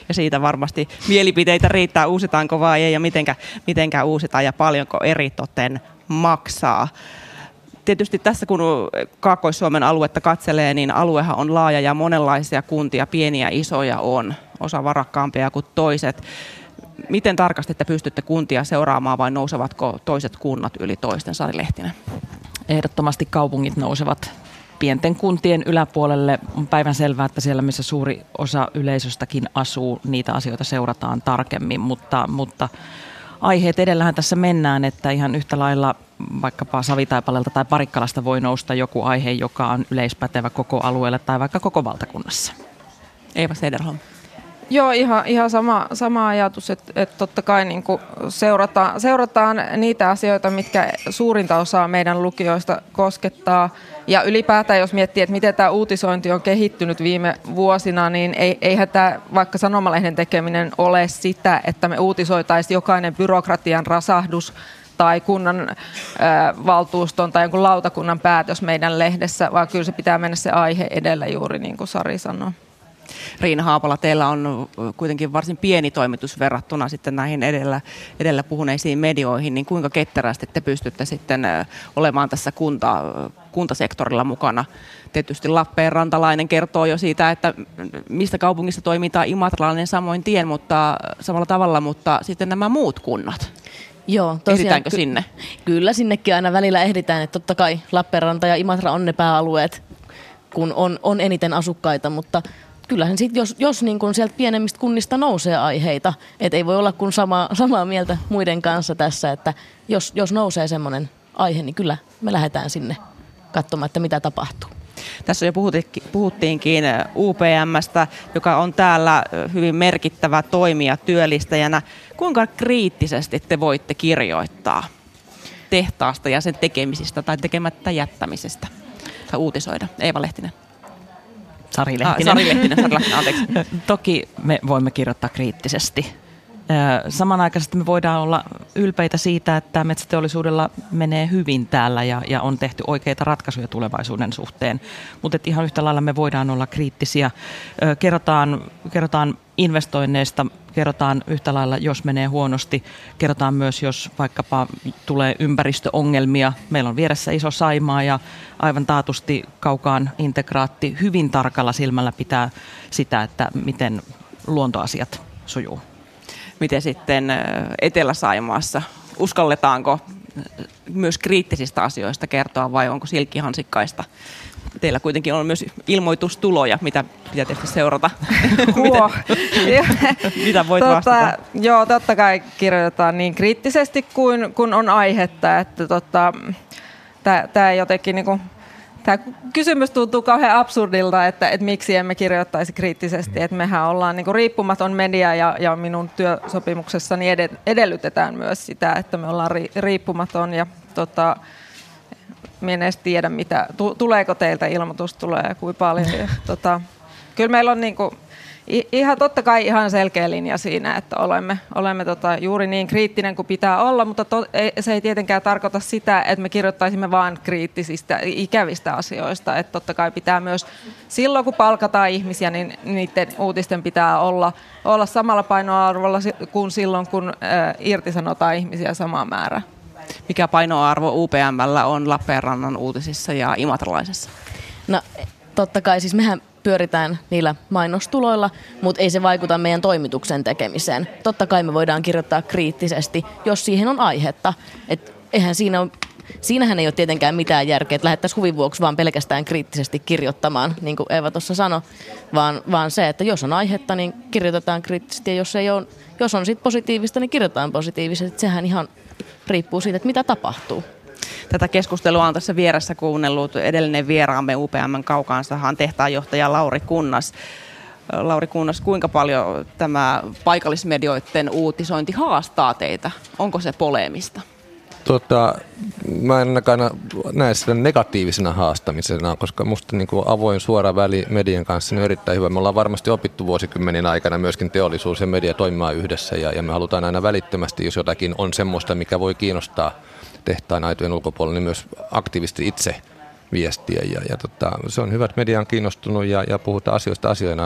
ja siitä varmasti mielipiteitä riittää, uusitaanko vai ei ja mitenkä, mitenkä uusitaan ja paljonko eritoten maksaa. Tietysti tässä kun Kaakkois-Suomen aluetta katselee, niin aluehan on laaja ja monenlaisia kuntia, pieniä isoja on, osa varakkaampia kuin toiset. Miten tarkasti te pystytte kuntia seuraamaan vai nousevatko toiset kunnat yli toisten, Sari Lehtinen? Ehdottomasti kaupungit nousevat pienten kuntien yläpuolelle. On päivänselvää, että siellä missä suuri osa yleisöstäkin asuu, niitä asioita seurataan tarkemmin, mutta, mutta aiheet edellähän tässä mennään, että ihan yhtä lailla vaikkapa Savitaipaleelta tai Parikkalasta voi nousta joku aihe, joka on yleispätevä koko alueelle tai vaikka koko valtakunnassa. Eeva Sederholm. Joo, ihan, ihan sama, sama ajatus, että, että totta kai niin kuin seurataan, seurataan niitä asioita, mitkä suurinta osaa meidän lukijoista koskettaa. Ja ylipäätään, jos miettii, että miten tämä uutisointi on kehittynyt viime vuosina, niin ei, eihän tämä vaikka sanomalehden tekeminen ole sitä, että me uutisoitaisiin jokainen byrokratian rasahdus tai kunnan ä, valtuuston tai jonkun lautakunnan päätös meidän lehdessä, vaan kyllä se pitää mennä se aihe edellä juuri niin kuin Sari sanoi. Riina Haapala, teillä on kuitenkin varsin pieni toimitus verrattuna sitten näihin edellä, edellä puhuneisiin medioihin, niin kuinka ketterästi te pystytte sitten olemaan tässä kunta, kuntasektorilla mukana? Tietysti Lappeenrantalainen kertoo jo siitä, että mistä kaupungista toimitaan, imatralainen samoin tien, mutta samalla tavalla, mutta sitten nämä muut kunnat. Joo, tosiaan, ehditäänkö ky- sinne? Kyllä sinnekin aina välillä ehditään, että totta kai Lappeenranta ja Imatra on ne pääalueet, kun on, on eniten asukkaita, mutta kyllähän sitten, jos, jos niin kun sieltä pienemmistä kunnista nousee aiheita, että ei voi olla kuin sama, samaa mieltä muiden kanssa tässä, että jos, jos nousee semmoinen aihe, niin kyllä me lähdetään sinne katsomaan, että mitä tapahtuu. Tässä jo puhuttiinkin U P M:stä, joka on täällä hyvin merkittävä toimija työllistäjänä. Kuinka kriittisesti te voitte kirjoittaa tehtaasta ja sen tekemisistä tai tekemättä jättämisestä tai uutisoida? Eeva Lehtinen. Sari Lehtinen. Ah, Sari Lehtinen, Sari Lehtinen, anteeksi. Toki me voimme kirjoittaa kriittisesti. Samanaikaisesti me voidaan olla ylpeitä siitä, että metsäteollisuudella menee hyvin täällä ja, ja on tehty oikeita ratkaisuja tulevaisuuden suhteen. Mutta ihan yhtä lailla me voidaan olla kriittisiä. Kerrotaan, kerrotaan investoinneista, kerrotaan yhtä lailla, jos menee huonosti. Kerrotaan myös, jos vaikkapa tulee ympäristöongelmia. Meillä on vieressä iso Saimaa ja aivan taatusti Kaukaan integraatti hyvin tarkalla silmällä pitää sitä, että miten luontoasiat sujuu. Miten sitten Etelä-Saimaassa? Uskalletaanko myös kriittisistä asioista kertoa vai onko silkkihansikkaista? Teillä kuitenkin on myös ilmoitustuloja, mitä pitää tietysti seurata. Huo. Mitä voit tota, vastata? Joo, totta kai kirjoitetaan niin kriittisesti kuin, kuin on aihetta. Että tota, tämä jotenkin niinku, tämä kysymys tuntuu kauhean absurdilta, että, että miksi emme kirjoittaisi kriittisesti. Että mehän ollaan niin kuin riippumaton media ja, ja minun työsopimuksessani edellytetään myös sitä, että me ollaan ri, riippumaton. Ja, tota, minä en edes tiedä, mitä, tuleeko teiltä ilmoitus tulee ja kuinka paljon. Ja, tota, kyllä meillä on niin kuin, ihan totta kai ihan selkeä linja siinä, että olemme, olemme tota juuri niin kriittinen kuin pitää olla, mutta to, ei, se ei tietenkään tarkoita sitä, että me kirjoittaisimme vain kriittisistä, ikävistä asioista. Että totta kai pitää myös silloin, kun palkataan ihmisiä, niin niiden uutisten pitää olla, olla samalla painoarvolla kuin silloin, kun äh, irtisanotaan ihmisiä samaa määrää. Mikä painoarvo U P M:llä on Lappeenrannan uutisissa ja imatralaisessa? No totta kai, siis mehän pyöritään niillä mainostuloilla, mutta ei se vaikuta meidän toimituksen tekemiseen. Totta kai me voidaan kirjoittaa kriittisesti, jos siihen on aihetta. Et eihän siinä ole, siinähän ei ole tietenkään mitään järkeä, että lähdettäisiin huvin vuoksi vaan pelkästään kriittisesti kirjoittamaan, niin kuin Eeva tuossa sanoi, vaan, vaan se, että jos on aihetta, niin kirjoitetaan kriittisesti, ja jos, ei ole, jos on sit positiivista, niin kirjoitetaan positiivisesti. Sehän ihan riippuu siitä, että mitä tapahtuu. Tätä keskustelua on tässä vieressä kuunnellut edellinen vieraamme U P M:n Kaukaansahan tehtaanjohtaja Lauri Kunnas. Lauri Kunnas, kuinka paljon tämä paikallismedioiden uutisointi haastaa teitä? Onko se poleemista? Tota, mä en ainakaan näe sitä negatiivisena haastamisena, koska musta niin kuin avoin suora väli median kanssa on erittäin hyvä. Me ollaan varmasti opittu vuosikymmenin aikana myöskin teollisuus ja media toimimaan yhdessä ja, ja me halutaan aina välittömästi, jos jotakin on semmoista, mikä voi kiinnostaa tehtaan aitojen ulkopuolella, niin myös aktiivisesti itse viestiä. Ja, ja tota, se on hyvä, että media on kiinnostunut ja, ja puhutaan asioista asioina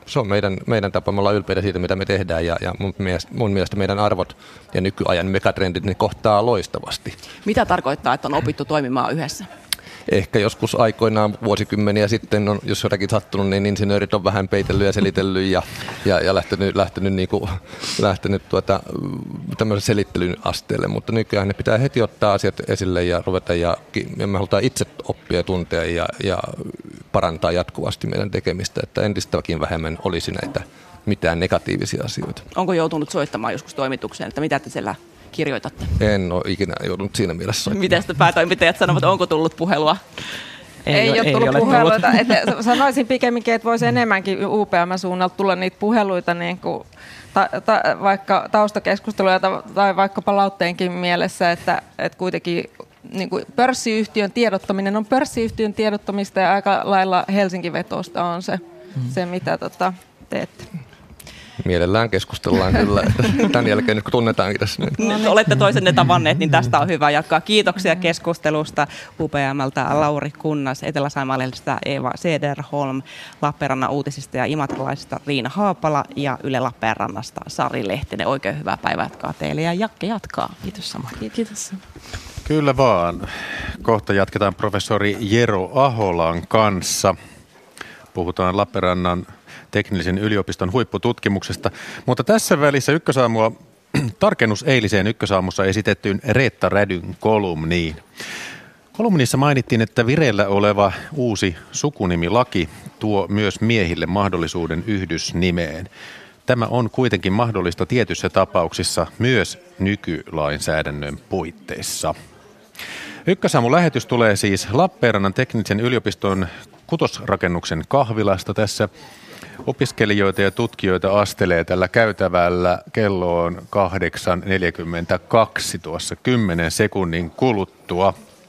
se on meidän, meidän tapa, me ollaan ylpeitä siitä, mitä me tehdään, ja, ja mun, mielestä, mun mielestä meidän arvot ja nykyajan megatrendit, ne kohtaa loistavasti. Mitä tarkoittaa, että on opittu toimimaan yhdessä? Ehkä joskus aikoinaan vuosikymmeniä sitten, on, jos jotakin sattunut, niin insinöörit on vähän peitellyt ja selitellyt ja, ja, ja lähtenyt, lähtenyt, niin kuin, lähtenyt tuota, tämmöisen selittelyn asteelle. Mutta nykyään ne pitää heti ottaa asiat esille ja ruveta, ja, ja me halutaan itse oppia ja tuntea ja, ja parantaa jatkuvasti meidän tekemistä, että entistäkin vähemmän olisi näitä mitään negatiivisia asioita. Onko joutunut soittamaan joskus toimitukseen, että mitä te siellä kirjoitatte? En ole ikinä joutunut siinä mielessä soittamaan. Miten sitten päätoimittajat sanovat, onko tullut puhelua? Ei, ei, ole, ei tullut ole puheluita. Tullut. Sanoisin pikemminkin, että voisi enemmänkin U P M-suunnalta tulla niitä puheluita, niin kuin, ta, ta, vaikka taustakeskusteluja tai vaikka palautteenkin mielessä, että, että kuitenkin niin kuin pörssiyhtiön tiedottaminen on pörssiyhtiön tiedottamista ja aika lailla Helsinki-vetosta on se, hmm. se mitä tota, teette. Mielellään keskustellaan kyllä, että tämän jälkeen nyt kun tunnetaankin tässä. Niin. Nyt olette toisenne tavanneet, niin tästä on hyvä jatkaa. Kiitoksia keskustelusta U P M:ltä Lauri Kunnas, Etelä-Saimaa-lehdestä Eeva Cederholm, Lappeenrannan uutisista ja imatralaisista Riina Haapala ja Yle Lappeenrannasta Sari Lehtinen. Oikein hyvää päivää jatkaa teille ja Jakke jatkaa. Kiitos samoin. Kiitos. Kyllä vaan. Kohta jatketaan professori Jero Aholan kanssa. Puhutaan Lappeenrannan teknillisen yliopiston huippututkimuksesta, mutta tässä välissä Ykkösaamua tarkennus eiliseen Ykkösaamussa esitettyyn Reetta Rädyn kolumniin. Kolumnissa mainittiin, että vireillä oleva uusi sukunimilaki tuo myös miehille mahdollisuuden yhdysnimeen. Tämä on kuitenkin mahdollista tietyissä tapauksissa myös nykylainsäädännön puitteissa. Ykkösaamun lähetys tulee siis Lappeenrannan teknillisen yliopiston Kutosrakennuksen kahvilasta. Tässä opiskelijoita ja tutkijoita astelee tällä käytävällä. Kello on kahdeksan neljäkymmentäkaksi tuossa kymmenen sekunnin kuluttua.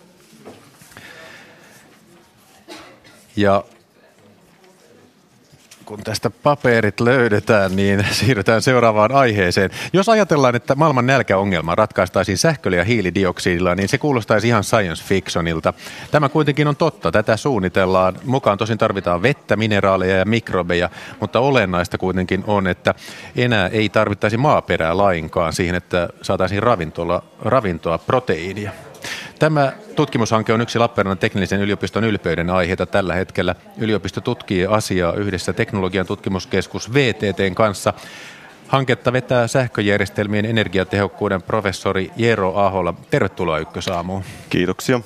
Ja kun tästä paperit löydetään, niin siirrytään seuraavaan aiheeseen. Jos ajatellaan, että maailman nälkäongelma ratkaistaisiin sähköllä ja hiilidioksidilla, niin se kuulostaisi ihan science fictionilta. Tämä kuitenkin on totta. Tätä suunnitellaan. Mukaan tosin tarvitaan vettä, mineraaleja ja mikrobeja, mutta olennaista kuitenkin on, että enää ei tarvittaisi maaperää lainkaan siihen, että saataisiin ravintoa, ravintoa proteiinia. Tämä tutkimushanke on yksi Lappeenrannan teknillisen yliopiston ylpeyden aiheita tällä hetkellä. Yliopisto tutkii asiaa yhdessä Teknologian tutkimuskeskus V T T:n kanssa. Hanketta vetää sähköjärjestelmien energiatehokkuuden professori Jero Ahola. Tervetuloa Ykkösaamuun. Kiitoksia.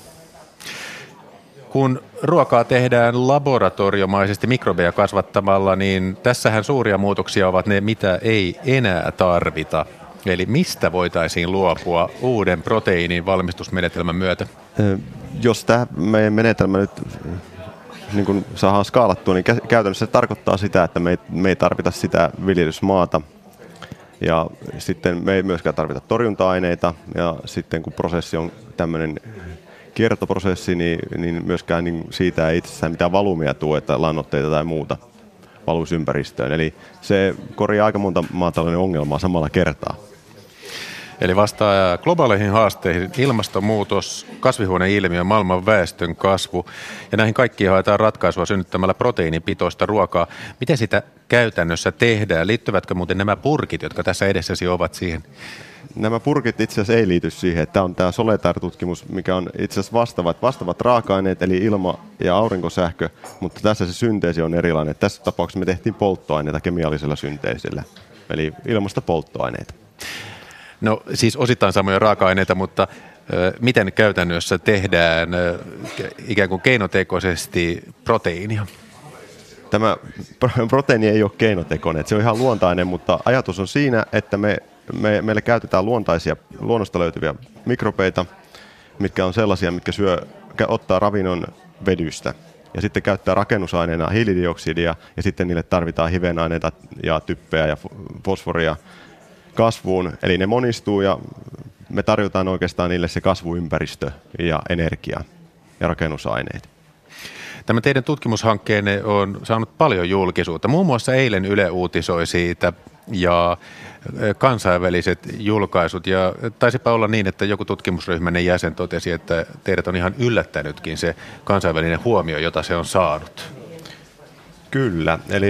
Kun ruokaa tehdään laboratoriomaisesti mikrobeja kasvattamalla, niin tässähän suuria muutoksia ovat ne, mitä ei enää tarvita. Eli mistä voitaisiin luopua uuden proteiinin valmistusmenetelmän myötä? Jos tämä meidän menetelmä nyt niin kun saadaan skaalattua, niin käytännössä se tarkoittaa sitä, että me ei, me ei tarvita sitä viljelysmaata. Ja sitten me ei myöskään tarvita torjunta-aineita. Ja sitten kun prosessi on tämmöinen kiertoprosessi, niin, niin myöskään niin siitä ei itsessään mitään valumia tule, että lannoitteita tai muuta valuisi ympäristöön. Eli se korjaa aika monta maatalouden ongelmaa samalla kertaa. Eli vastaa globaaleihin haasteihin ilmastonmuutos, kasvihuoneilmiö, maailman väestön kasvu ja näihin kaikkiin haetaan ratkaisua synnyttämällä proteiinipitoista ruokaa. Miten sitä käytännössä tehdään? Liittyvätkö muuten nämä purkit, jotka tässä edessäsi ovat siihen? Nämä purkit itse asiassa ei liity siihen. Tämä on tämä Soletar-tutkimus, mikä on itse asiassa vastaavat, vastaavat raaka-aineet, eli ilma- ja aurinkosähkö, mutta tässä se synteesi on erilainen. Tässä tapauksessa me tehtiin polttoaineita kemiallisella synteesillä, eli ilmasta polttoaineita. No siis osittain samoja raaka-aineita, mutta ö, miten käytännössä tehdään ö, ikään kuin keinotekoisesti proteiinia? Tämä proteiini ei ole keinotekoinen, se on ihan luontainen, mutta ajatus on siinä, että me, me, meillä käytetään luontaisia, luonnosta löytyviä mikrobeita, mitkä on sellaisia, mitkä syö, ottaa ravinnon vedystä ja sitten käyttää rakennusaineena hiilidioksidia ja sitten niille tarvitaan hivenaineita ja typpeä ja fosforia kasvuun, eli ne monistuu ja me tarjotaan oikeastaan niille se kasvuympäristö ja energia ja rakennusaineet. Tämä teidän tutkimushankkeenne on saanut paljon julkisuutta. Muun muassa eilen Yle uutisoi siitä ja kansainväliset julkaisut. Ja taisipa olla niin, että joku tutkimusryhmänne jäsen totesi, että teidät on ihan yllättänytkin se kansainvälinen huomio, jota se on saanut. Kyllä, eli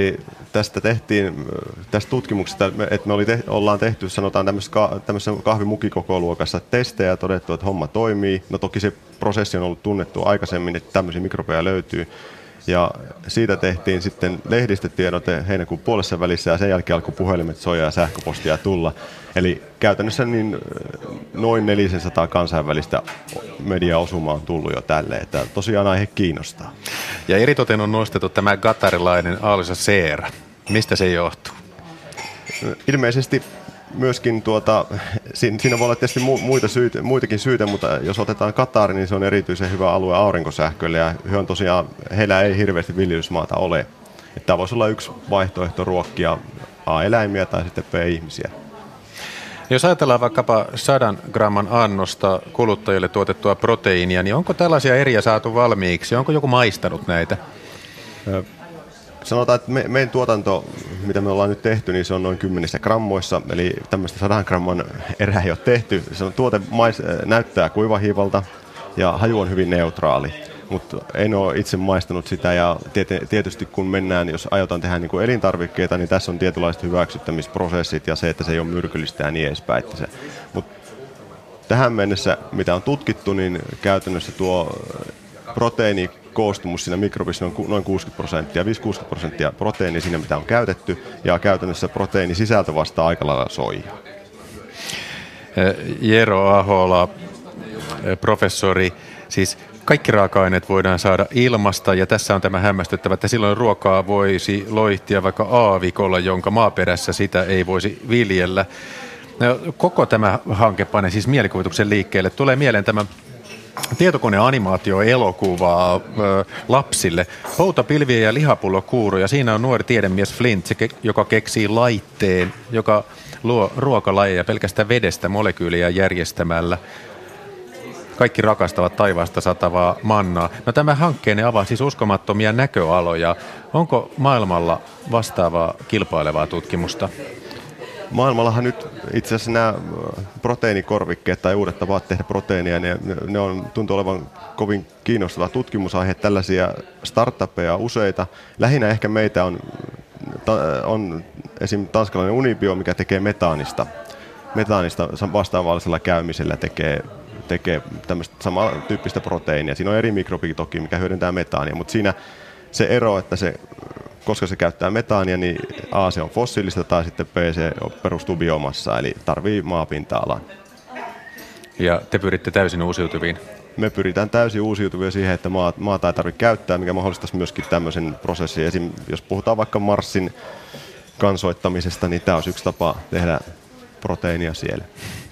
tästä tehtiin, tästä tutkimuksesta, että me oli te, ollaan tehty, sanotaan tämmöisessä kahvimukikokoluokassa testejä ja todettu, että homma toimii. No toki se prosessi on ollut tunnettu aikaisemmin, että tämmöisiä mikrobeja löytyy. Ja siitä tehtiin sitten lehdistötiedote heinäkuun puolessa välissä ja sen jälkeen alkoi puhelimet soijaa ja sähköpostia tulla. Eli käytännössä niin noin neljäsataa kansainvälistä mediaosumaa on tullut jo tälle, että tosiaan aihe kiinnostaa. Ja eritoten on nostettu tämä gatarilainen Alisa Seera. Mistä se johtuu? Ilmeisesti myöskin tuota, siinä voi olla tietysti muita syitä, muitakin syitä, mutta jos otetaan Katari, niin se on erityisen hyvä alue aurinkosähkölle ja he on tosiaan, heillä ei hirveästi viljelysmaata ole. Tämä voisi olla yksi vaihtoehto ruokkia A-eläimiä tai sitten B-ihmisiä. Jos ajatellaan vaikkapa sadan gramman annosta kuluttajille tuotettua proteiinia, niin onko tällaisia eriä saatu valmiiksi? Onko joku maistanut näitä? Sanotaan, että me, meidän tuotanto, mitä me ollaan nyt tehty, niin se on noin kymmenissä grammoissa, eli tämmöistä sadan gramman erää ei ole tehty. Se on tuote mais, näyttää kuivahiivalta ja haju on hyvin neutraali, mutta en ole itse maistanut sitä ja tietysti kun mennään, jos aiotaan tehdä niin kuin elintarvikkeita, niin tässä on tietynlaiset hyväksyttämisprosessit ja se, että se ei ole myrkyllistä ja niin edespäin. Mutta tähän mennessä, mitä on tutkittu, niin käytännössä tuo proteiini koostumus siinä mikrobissa on noin kuusikymmentä prosenttia, viisikymmentä kuusikymmentä prosenttia proteiini siinä, mitä on käytetty, ja käytännössä proteiini sisältö vastaa aika lailla soijaa. Jero Ahola, professori, siis kaikki raaka-aineet voidaan saada ilmasta, ja tässä on tämä hämmästyttävä, että silloin ruokaa voisi loihtia vaikka aavikolla, jonka maaperässä sitä ei voisi viljellä. Koko tämä hanke panee siis mielikuvituksen liikkeelle. Tulee mieleen tämä tietokoneanimaatio-elokuvaa ö, lapsille. Poutapilviä ja lihapullokuuroja. Siinä on nuori tiedemies Flint, se, joka keksii laitteen, joka luo ruokalajeja pelkästään vedestä molekyyliä järjestämällä. Kaikki rakastavat taivaasta satavaa mannaa. No tämä hankkeenne avaa siis uskomattomia näköaloja. Onko maailmalla vastaavaa kilpailevaa tutkimusta? Maailmallahan nyt itse asiassa nämä proteiinikorvikkeet tai uudet tavat tehdä proteiinia, ne, ne on, tuntuu olevan kovin kiinnostava tutkimusaihe. Tällaisia startuppeja useita. Lähinnä ehkä meitä on, on esim. Tanskalainen Unibio, mikä tekee metaanista. Metaanista vastaavallisella käymisellä tekee, tekee tämmöistä samantyyppistä proteiinia. Siinä on eri mikrobi toki, mikä hyödyntää metaania, mutta siinä se ero, että se koska se käyttää metaania, niin A, se on fossiilista tai sitten B, se perustuu biomassaan, eli tarvii maapinta-alan. Ja te pyritte täysin uusiutuviin? Me pyritään täysin uusiutuvia siihen, että maata ei tarvitse käyttää, mikä mahdollistaisi myöskin tämmöisen prosessin. Esim. Jos puhutaan vaikka Marsin kansoittamisesta, niin tämä olisi yksi tapa tehdä proteiinia siellä.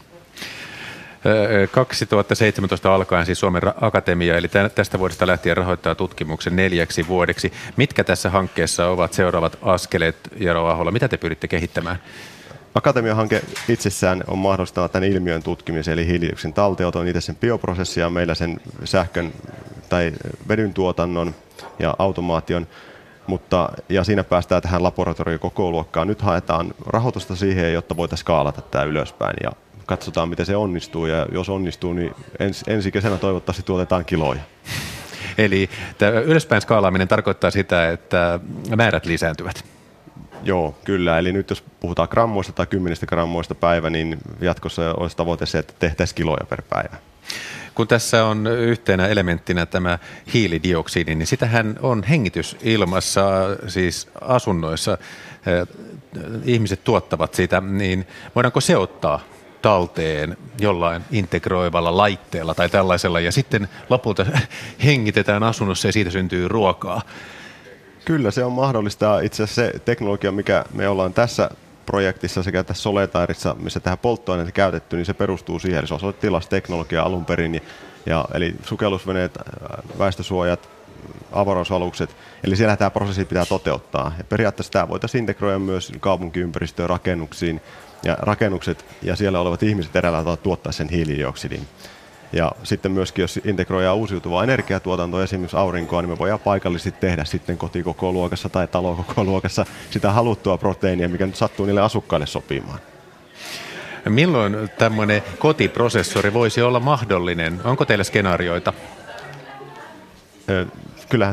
kaksituhattaseitsemäntoista alkaen siis Suomen Akatemia, eli tästä vuodesta lähtien rahoittaa tutkimuksen neljäksi vuodeksi. Mitkä tässä hankkeessa ovat seuraavat askeleet, Jero Ahola? Mitä te pyritte kehittämään? Akatemiahanke itsessään on mahdollistanut tämän ilmiön tutkimisen, eli hiilidioksidin talteenoton, itse sen bioprosessia, meillä sen sähkön tai vedyn tuotannon ja automaation, mutta, ja siinä päästään tähän laboratoriokokoluokkaan. Nyt haetaan rahoitusta siihen, jotta voitaisiin skaalata tämä ylöspäin ja katsotaan, miten se onnistuu, ja jos onnistuu, niin ens, ensi kesänä toivottavasti tuotetaan kiloja. Eli tämä ylöspäin skaalaaminen tarkoittaa sitä, että määrät lisääntyvät? Joo, kyllä. Eli nyt jos puhutaan grammoista tai kymmenistä grammoista päivä, niin jatkossa olisi tavoite se, että tehtäisiin kiloja per päivä. Kun tässä on yhtenä elementtinä tämä hiilidioksidi, niin sitähän on hengitysilmassa, siis asunnoissa, ihmiset tuottavat sitä, niin voidaanko se ottaa talteen jollain integroivalla laitteella tai tällaisella, ja sitten lopulta hengitetään asunnossa ja siitä syntyy ruokaa? Kyllä, se on mahdollista. Itse asiassa se teknologia, mikä me ollaan tässä projektissa sekä tässä Soletairissa, missä tähän polttoaineita käytetty, niin se perustuu siihen. Eli se on tilasteknologia alun perin, ja, eli sukellusveneet, väestösuojat, avaruusalukset. Eli siellä tämä prosessi pitää toteuttaa. Ja periaatteessa tämä voitaisiin integroida myös kaupunkiympäristöön, rakennuksiin, ja rakennukset ja siellä olevat ihmiset eräällä tuottaa sen hiilidioksidin. Ja sitten myöskin, jos integroidaan uusiutuvaa energiatuotantoa, esimerkiksi aurinkoa, niin me voidaan paikallisesti tehdä sitten kotikokoluokassa tai talokokoluokassa sitä haluttua proteiinia, mikä nyt sattuu niille asukkaille sopimaan. Milloin tämmöinen kotiprosessori voisi olla mahdollinen? Onko teillä skenaarioita? Kyllähän se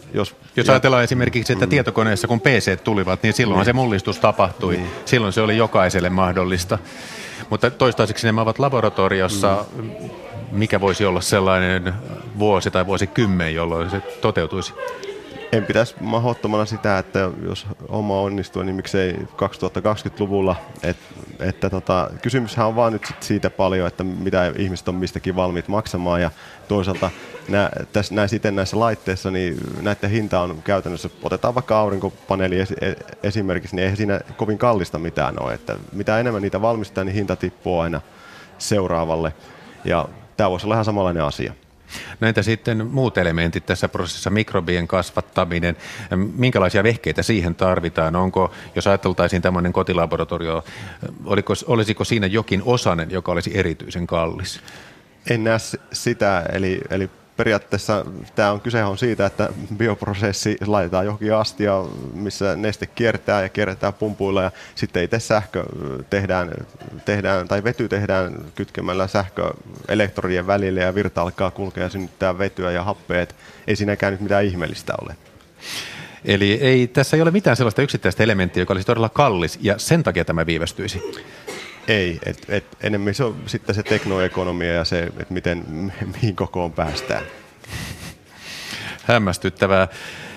Jos, Jos ja, ajatellaan esimerkiksi, että mm. tietokoneessa kun P C tulivat, niin silloinhan mm. se mullistus tapahtui. Mm. Silloin se oli jokaiselle mahdollista. Mutta toistaiseksi nämä ovat laboratoriossa. Mm. Mikä voisi olla sellainen vuosi tai vuosikymmen, jolloin se toteutuisi? En pitäisi mahdottomana sitä, että jos homma onnistuu, niin miksei kaksituhattakaksikymmentäluvulla. Et, että tota, kysymyshän on vaan nyt sit siitä paljon, että mitä ihmiset on mistäkin valmiit maksamaan. Ja toisaalta nää, täs, nää, siten näissä laitteissa, niin näiden hinta on käytännössä, otetaan vaikka aurinkopaneeli esi- esimerkiksi, niin eihän siinä kovin kallista mitään ole. Että mitä enemmän niitä valmistetaan, niin hinta tippuu aina seuraavalle. Ja tämä voisi olla ihan samanlainen asia. Näitä sitten muut elementit tässä prosessissa, mikrobien kasvattaminen, minkälaisia vehkeitä siihen tarvitaan? Onko, jos ajateltaisiin tämmöinen kotilaboratorio, oliko, olisiko siinä jokin osanen, joka olisi erityisen kallis? En näe sitä, eli, eli periaatteessa tämä on kyse on siitä, että bioprosessi laitetaan johonkin astia, missä neste kiertää ja kierretään pumpuilla ja sitten itse sähkö tehdään, tehdään tai vety tehdään kytkemällä sähköelektrodien välille ja virta alkaa kulkea ja synnyttää vetyä ja happeet. Ei siinäkään nyt mitään ihmeellistä ole. Eli ei, tässä ei ole mitään sellaista yksittäistä elementtiä, joka olisi todella kallis ja sen takia tämä viivästyisi. Ei, et, et enemmän se on sitten se teknoekonomia ja se, että miten, mihin kokoon päästään. Hämmästyttävää.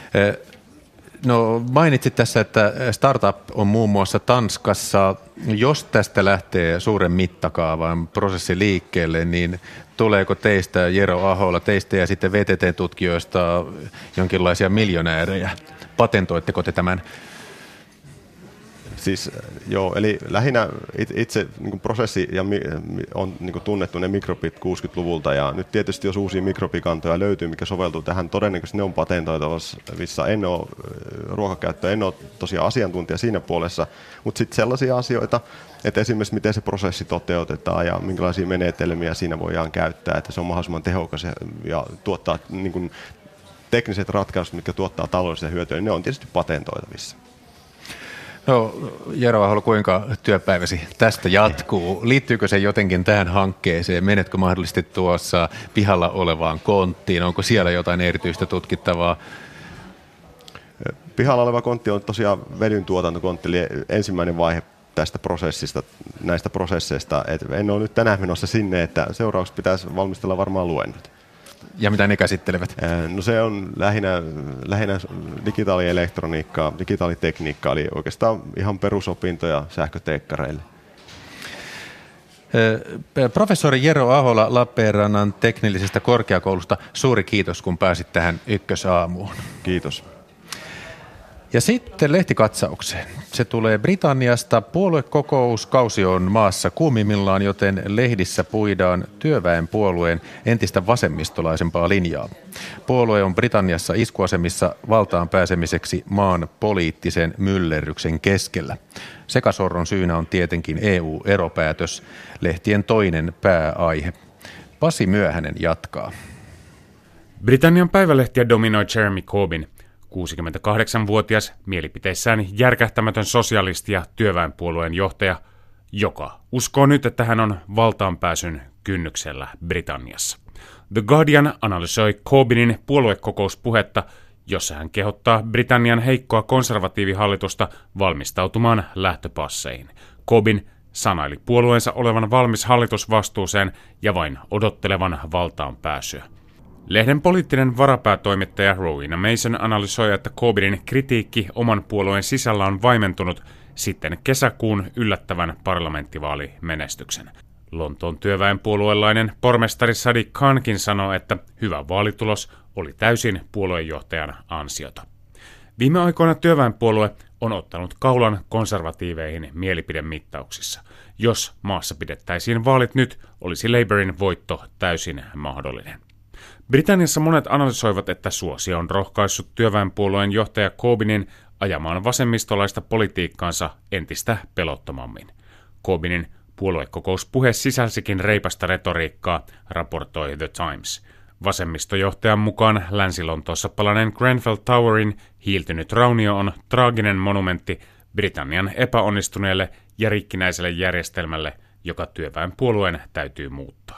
No mainitsit tässä, että startup on muun muassa Tanskassa. Jos tästä lähtee suuren mittakaavan prosessi liikkeelle, niin tuleeko teistä, Jero Ahola, teistä ja sitten V T T-tutkijoista jonkinlaisia miljonäärejä? Patentoitteko te tämän? Siis joo, eli lähinnä itse niin prosessi ja mi, on niin tunnettu ne mikrobit kuusikymmentäluvulta ja nyt tietysti jos uusia mikrobikantoja löytyy, mikä soveltuu tähän, todennäköisesti ne on patentoitavissa. En ole ruokakäyttöä, en ole tosiaan asiantuntija siinä puolessa, mutta sitten sellaisia asioita, että esimerkiksi miten se prosessi toteutetaan ja minkälaisia menetelmiä siinä voidaan käyttää, että se on mahdollisimman tehokas ja, ja tuottaa niin kuin, tekniset ratkaisut, mitkä tuottaa taloudellisia hyötyä, niin ne on tietysti patentoitavissa. No Jero Ahola, kuinka työpäiväsi tästä jatkuu? Liittyykö se jotenkin tähän hankkeeseen? Menetkö mahdollisesti tuossa pihalla olevaan konttiin? Onko siellä jotain erityistä tutkittavaa? Pihalla oleva kontti on tosiaan vedyn tuotantokontti, eli ensimmäinen vaihe tästä prosessista, näistä prosesseista. Et en ole nyt tänään menossa sinne, että seuraavaksi pitäisi valmistella varmaan luennot. Ja mitä ne käsittelevät? No se on lähinnä, lähinnä digitaalielektroniikkaa, digitaalitekniikkaa, eli oikeastaan ihan perusopintoja sähköteekkareille. Professori Jero Ahola Lappeenrannan teknillisestä korkeakoulusta, suuri kiitos kun pääsit tähän Ykkösaamuun. Kiitos. Ja sitten lehtikatsaukseen. Se tulee Britanniasta. Puoluekokouskausi on maassa kuumimmillaan, joten lehdissä puidaan työväenpuolueen entistä vasemmistolaisempaa linjaa. Puolue on Britanniassa iskuasemissa valtaan pääsemiseksi maan poliittisen myllerryksen keskellä. Sekasorron syynä on tietenkin E U-eropäätös, lehtien toinen pääaihe. Pasi Myöhänen jatkaa. Britannian päivälehtiä dominoi Jeremy Corbyn. kuusikymmentäkahdeksanvuotias, mielipiteissään järkähtämätön sosialisti ja työväenpuolueen johtaja, joka uskoo nyt, että hän on valtaanpääsyn kynnyksellä Britanniassa. The Guardian analysoi Corbynin puoluekokouspuhetta, jossa hän kehottaa Britannian heikkoa konservatiivihallitusta valmistautumaan lähtöpasseihin. Corbyn sanaili puolueensa olevan valmis hallitusvastuuseen ja vain odottelevan valtaanpääsyä. Lehden poliittinen varapäätoimittaja Rowena Mason analysoi, että Corbynin kritiikki oman puolueen sisällä on vaimentunut sitten kesäkuun yllättävän parlamenttivaalimenestyksen. Lontoon työväenpuolueelainen pormestari Sadiq Khankin sanoi, että hyvä vaalitulos oli täysin puoluejohtajan ansiota. Viime aikoina työväenpuolue on ottanut kaulan konservatiiveihin mielipidemittauksissa. Jos maassa pidettäisiin vaalit nyt, olisi Labourin voitto täysin mahdollinen. Britanniassa monet analysoivat, että suosio on rohkaissut työväenpuolueen johtaja Corbynin ajamaan vasemmistolaista politiikkaansa entistä pelottomammin. Corbynin puoluekokouspuhe sisälsikin reipasta retoriikkaa, raportoi The Times. Vasemmistojohtajan mukaan Länsi-Lontoossa palaneen Grenfell Towerin hiiltynyt raunio on traaginen monumentti Britannian epäonnistuneelle ja rikkinäiselle järjestelmälle, joka työväenpuolueen täytyy muuttaa.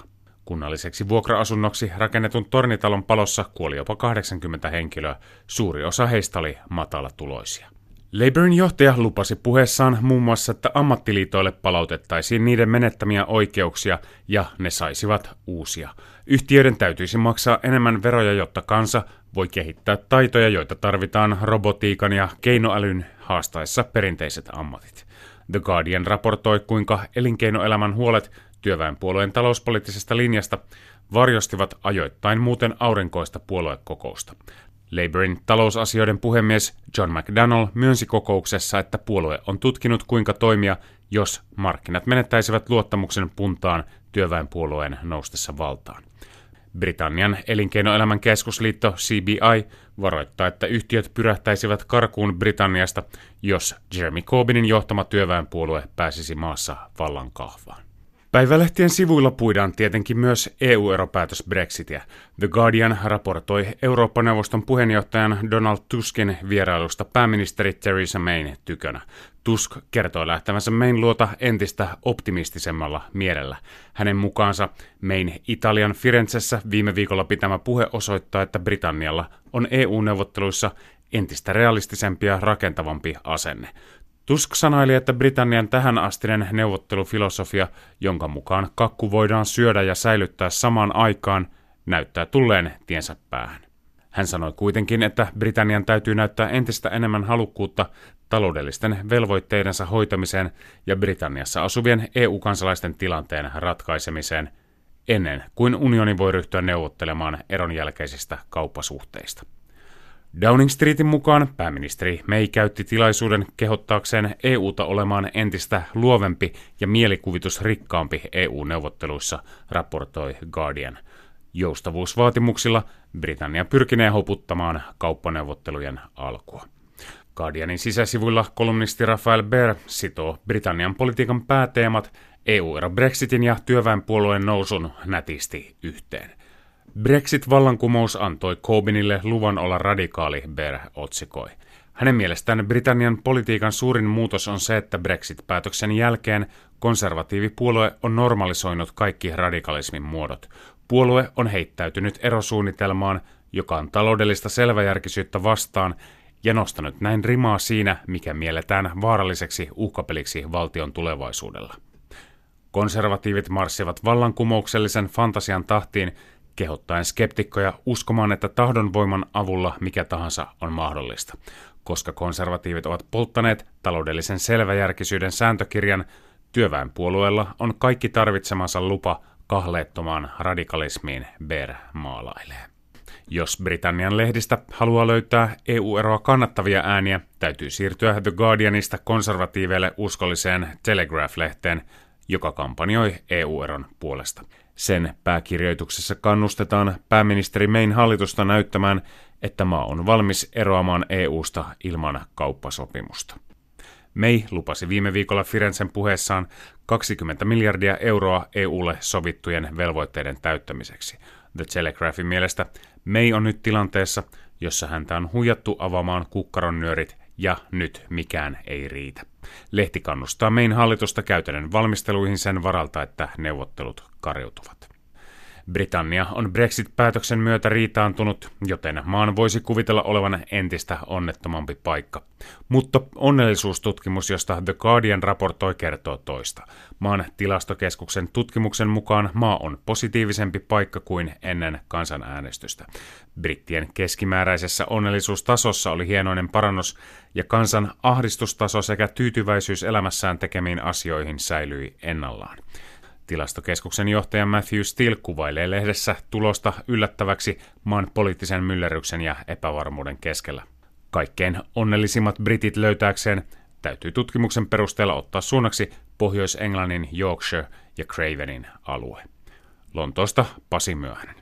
Kunnalliseksi vuokra-asunnoksi rakennetun tornitalon palossa kuoli jopa kahdeksankymmentä henkilöä, suuri osa heistä oli matalatuloisia. Labourin johtaja lupasi puheessaan muun muassa, että ammattiliitoille palautettaisiin niiden menettämiä oikeuksia ja ne saisivat uusia. Yhtiöiden täytyisi maksaa enemmän veroja, jotta kansa voi kehittää taitoja, joita tarvitaan robotiikan ja keinoälyn haastaessa perinteiset ammatit. The Guardian raportoi, kuinka elinkeinoelämän huolet työväenpuolueen talouspoliittisesta linjasta varjostivat ajoittain muuten aurinkoista puoluekokousta. Labourin talousasioiden puhemies John McDonnell myönsi kokouksessa, että puolue on tutkinut kuinka toimia, jos markkinat menettäisivät luottamuksen puntaan työväenpuolueen noustessa valtaan. Britannian elinkeinoelämän keskusliitto C B I varoittaa, että yhtiöt pyrähtäisivät karkuun Britanniasta, jos Jeremy Corbynin johtama työväenpuolue pääsisi maassa vallan kahvaan. Päivälehtien sivuilla puidaan tietenkin myös E U-eropäätös Brexitiä. The Guardian raportoi Eurooppa-neuvoston puheenjohtajan Donald Tuskin vierailusta pääministeri Theresa Mayn tykönä. Tusk kertoi lähtevänsä Mayn luota entistä optimistisemmalla mielellä. Hänen mukaansa Mayn Italian Firenzessä viime viikolla pitämä puhe osoittaa, että Britannialla on E U-neuvotteluissa entistä realistisempi ja rakentavampi asenne. Tusk sanaili, että Britannian tähänastinen neuvottelufilosofia, jonka mukaan kakku voidaan syödä ja säilyttää samaan aikaan, näyttää tulleen tiensä päähän. Hän sanoi kuitenkin, että Britannian täytyy näyttää entistä enemmän halukkuutta taloudellisten velvoitteidensa hoitamiseen ja Britanniassa asuvien E U-kansalaisten tilanteen ratkaisemiseen ennen kuin unioni voi ryhtyä neuvottelemaan eron jälkeisistä kauppasuhteista. Downing Streetin mukaan pääministeri May käytti tilaisuuden kehottaakseen E U:ta olemaan entistä luovempi ja mielikuvitusrikkaampi E U-neuvotteluissa, raportoi Guardian. Joustavuusvaatimuksilla Britannia pyrkinee hoputtamaan kauppaneuvottelujen alkua. Guardianin sisäsivuilla kolumnisti Rafael Behr sitoo Britannian politiikan pääteemat E U-ero Brexitin ja työväenpuolueen nousun nätisti yhteen. Brexit-vallankumous antoi Corbynille luvan olla radikaali, Behr otsikoi. Hänen mielestään Britannian politiikan suurin muutos on se, että Brexit-päätöksen jälkeen konservatiivipuolue on normalisoinut kaikki radikalismin muodot. Puolue on heittäytynyt erosuunnitelmaan, joka on taloudellista selväjärkisyyttä vastaan, ja nostanut näin rimaa siinä, mikä mielletään vaaralliseksi uhkapeliksi valtion tulevaisuudella. Konservatiivit marssivat vallankumouksellisen fantasian tahtiin, kehottaen skeptikkoja uskomaan, että tahdonvoiman avulla mikä tahansa on mahdollista. Koska konservatiivit ovat polttaneet taloudellisen selväjärkisyyden sääntökirjan, työväenpuolueella on kaikki tarvitsemansa lupa kahleettomaan radikalismiin, Behr maalailee. Jos Britannian lehdistä haluaa löytää E U-eroa kannattavia ääniä, täytyy siirtyä The Guardianista konservatiiveille uskolliseen Telegraph-lehteen, joka kampanjoi E U-eron puolesta. Sen pääkirjoituksessa kannustetaan pääministeri Mayn hallitusta näyttämään, että maa on valmis eroamaan E U:sta ilman kauppasopimusta. May lupasi viime viikolla Firenzen puheessaan kaksikymmentä miljardia euroa E U:lle sovittujen velvoitteiden täyttämiseksi. The Telegraphin mielestä May on nyt tilanteessa, jossa häntä on huijattu avaamaan kukkaronnyörit ja nyt mikään ei riitä. Lehti kannustaa Mayn hallitusta käytännön valmisteluihin sen varalta, että neuvottelut kariutuvat. Britannia on Brexit-päätöksen myötä riitaantunut, joten maan voisi kuvitella olevan entistä onnettomampi paikka. Mutta onnellisuustutkimus, josta The Guardian raportoi, kertoo toista. Maan tilastokeskuksen tutkimuksen mukaan maa on positiivisempi paikka kuin ennen kansanäänestystä. Brittien keskimääräisessä onnellisuustasossa oli hienoinen parannus, ja kansan ahdistustaso sekä tyytyväisyys elämässään tekemiin asioihin säilyi ennallaan. Tilastokeskuksen johtaja Matthew Steele kuvailee lehdessä tulosta yllättäväksi maan poliittisen myllerryksen ja epävarmuuden keskellä. Kaikkein onnellisimmat britit löytääkseen täytyy tutkimuksen perusteella ottaa suunnaksi Pohjois-Englannin Yorkshire ja Cravenin alue. Lontoosta Pasi Myöhänen.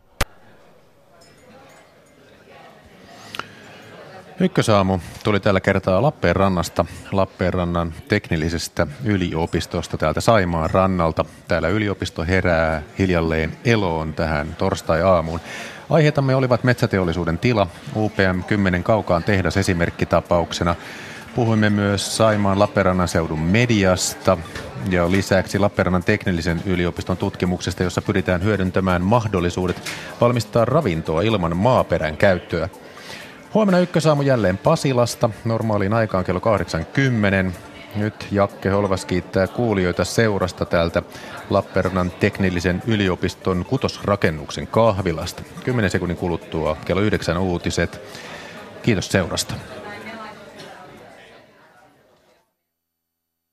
Ykkösaamu tuli tällä kertaa Lappeenrannasta, Lappeenrannan teknillisestä yliopistosta täältä Saimaan rannalta. Täällä yliopisto herää hiljalleen eloon tähän torstai-aamuun. Aiheitamme olivat metsäteollisuuden tila, U P M kymmenen kaukaan tehdas esimerkkitapauksena, Puhuimme myös Saimaan Lappeenrannan seudun mediasta ja lisäksi Lappeenrannan teknillisen yliopiston tutkimuksesta, jossa pyritään hyödyntämään mahdollisuudet valmistaa ravintoa ilman maaperän käyttöä. Huomenna Ykkösaamu jälleen Pasilasta, normaaliin aikaan kello kahdeksankymmentä. Nyt Jakke Holvas kiittää kuulijoita seurasta täältä Lappeenrannan teknillisen yliopiston kutosrakennuksen kahvilasta. Kymmenen sekunnin kuluttua kello yhdeksän uutiset. Kiitos seurasta.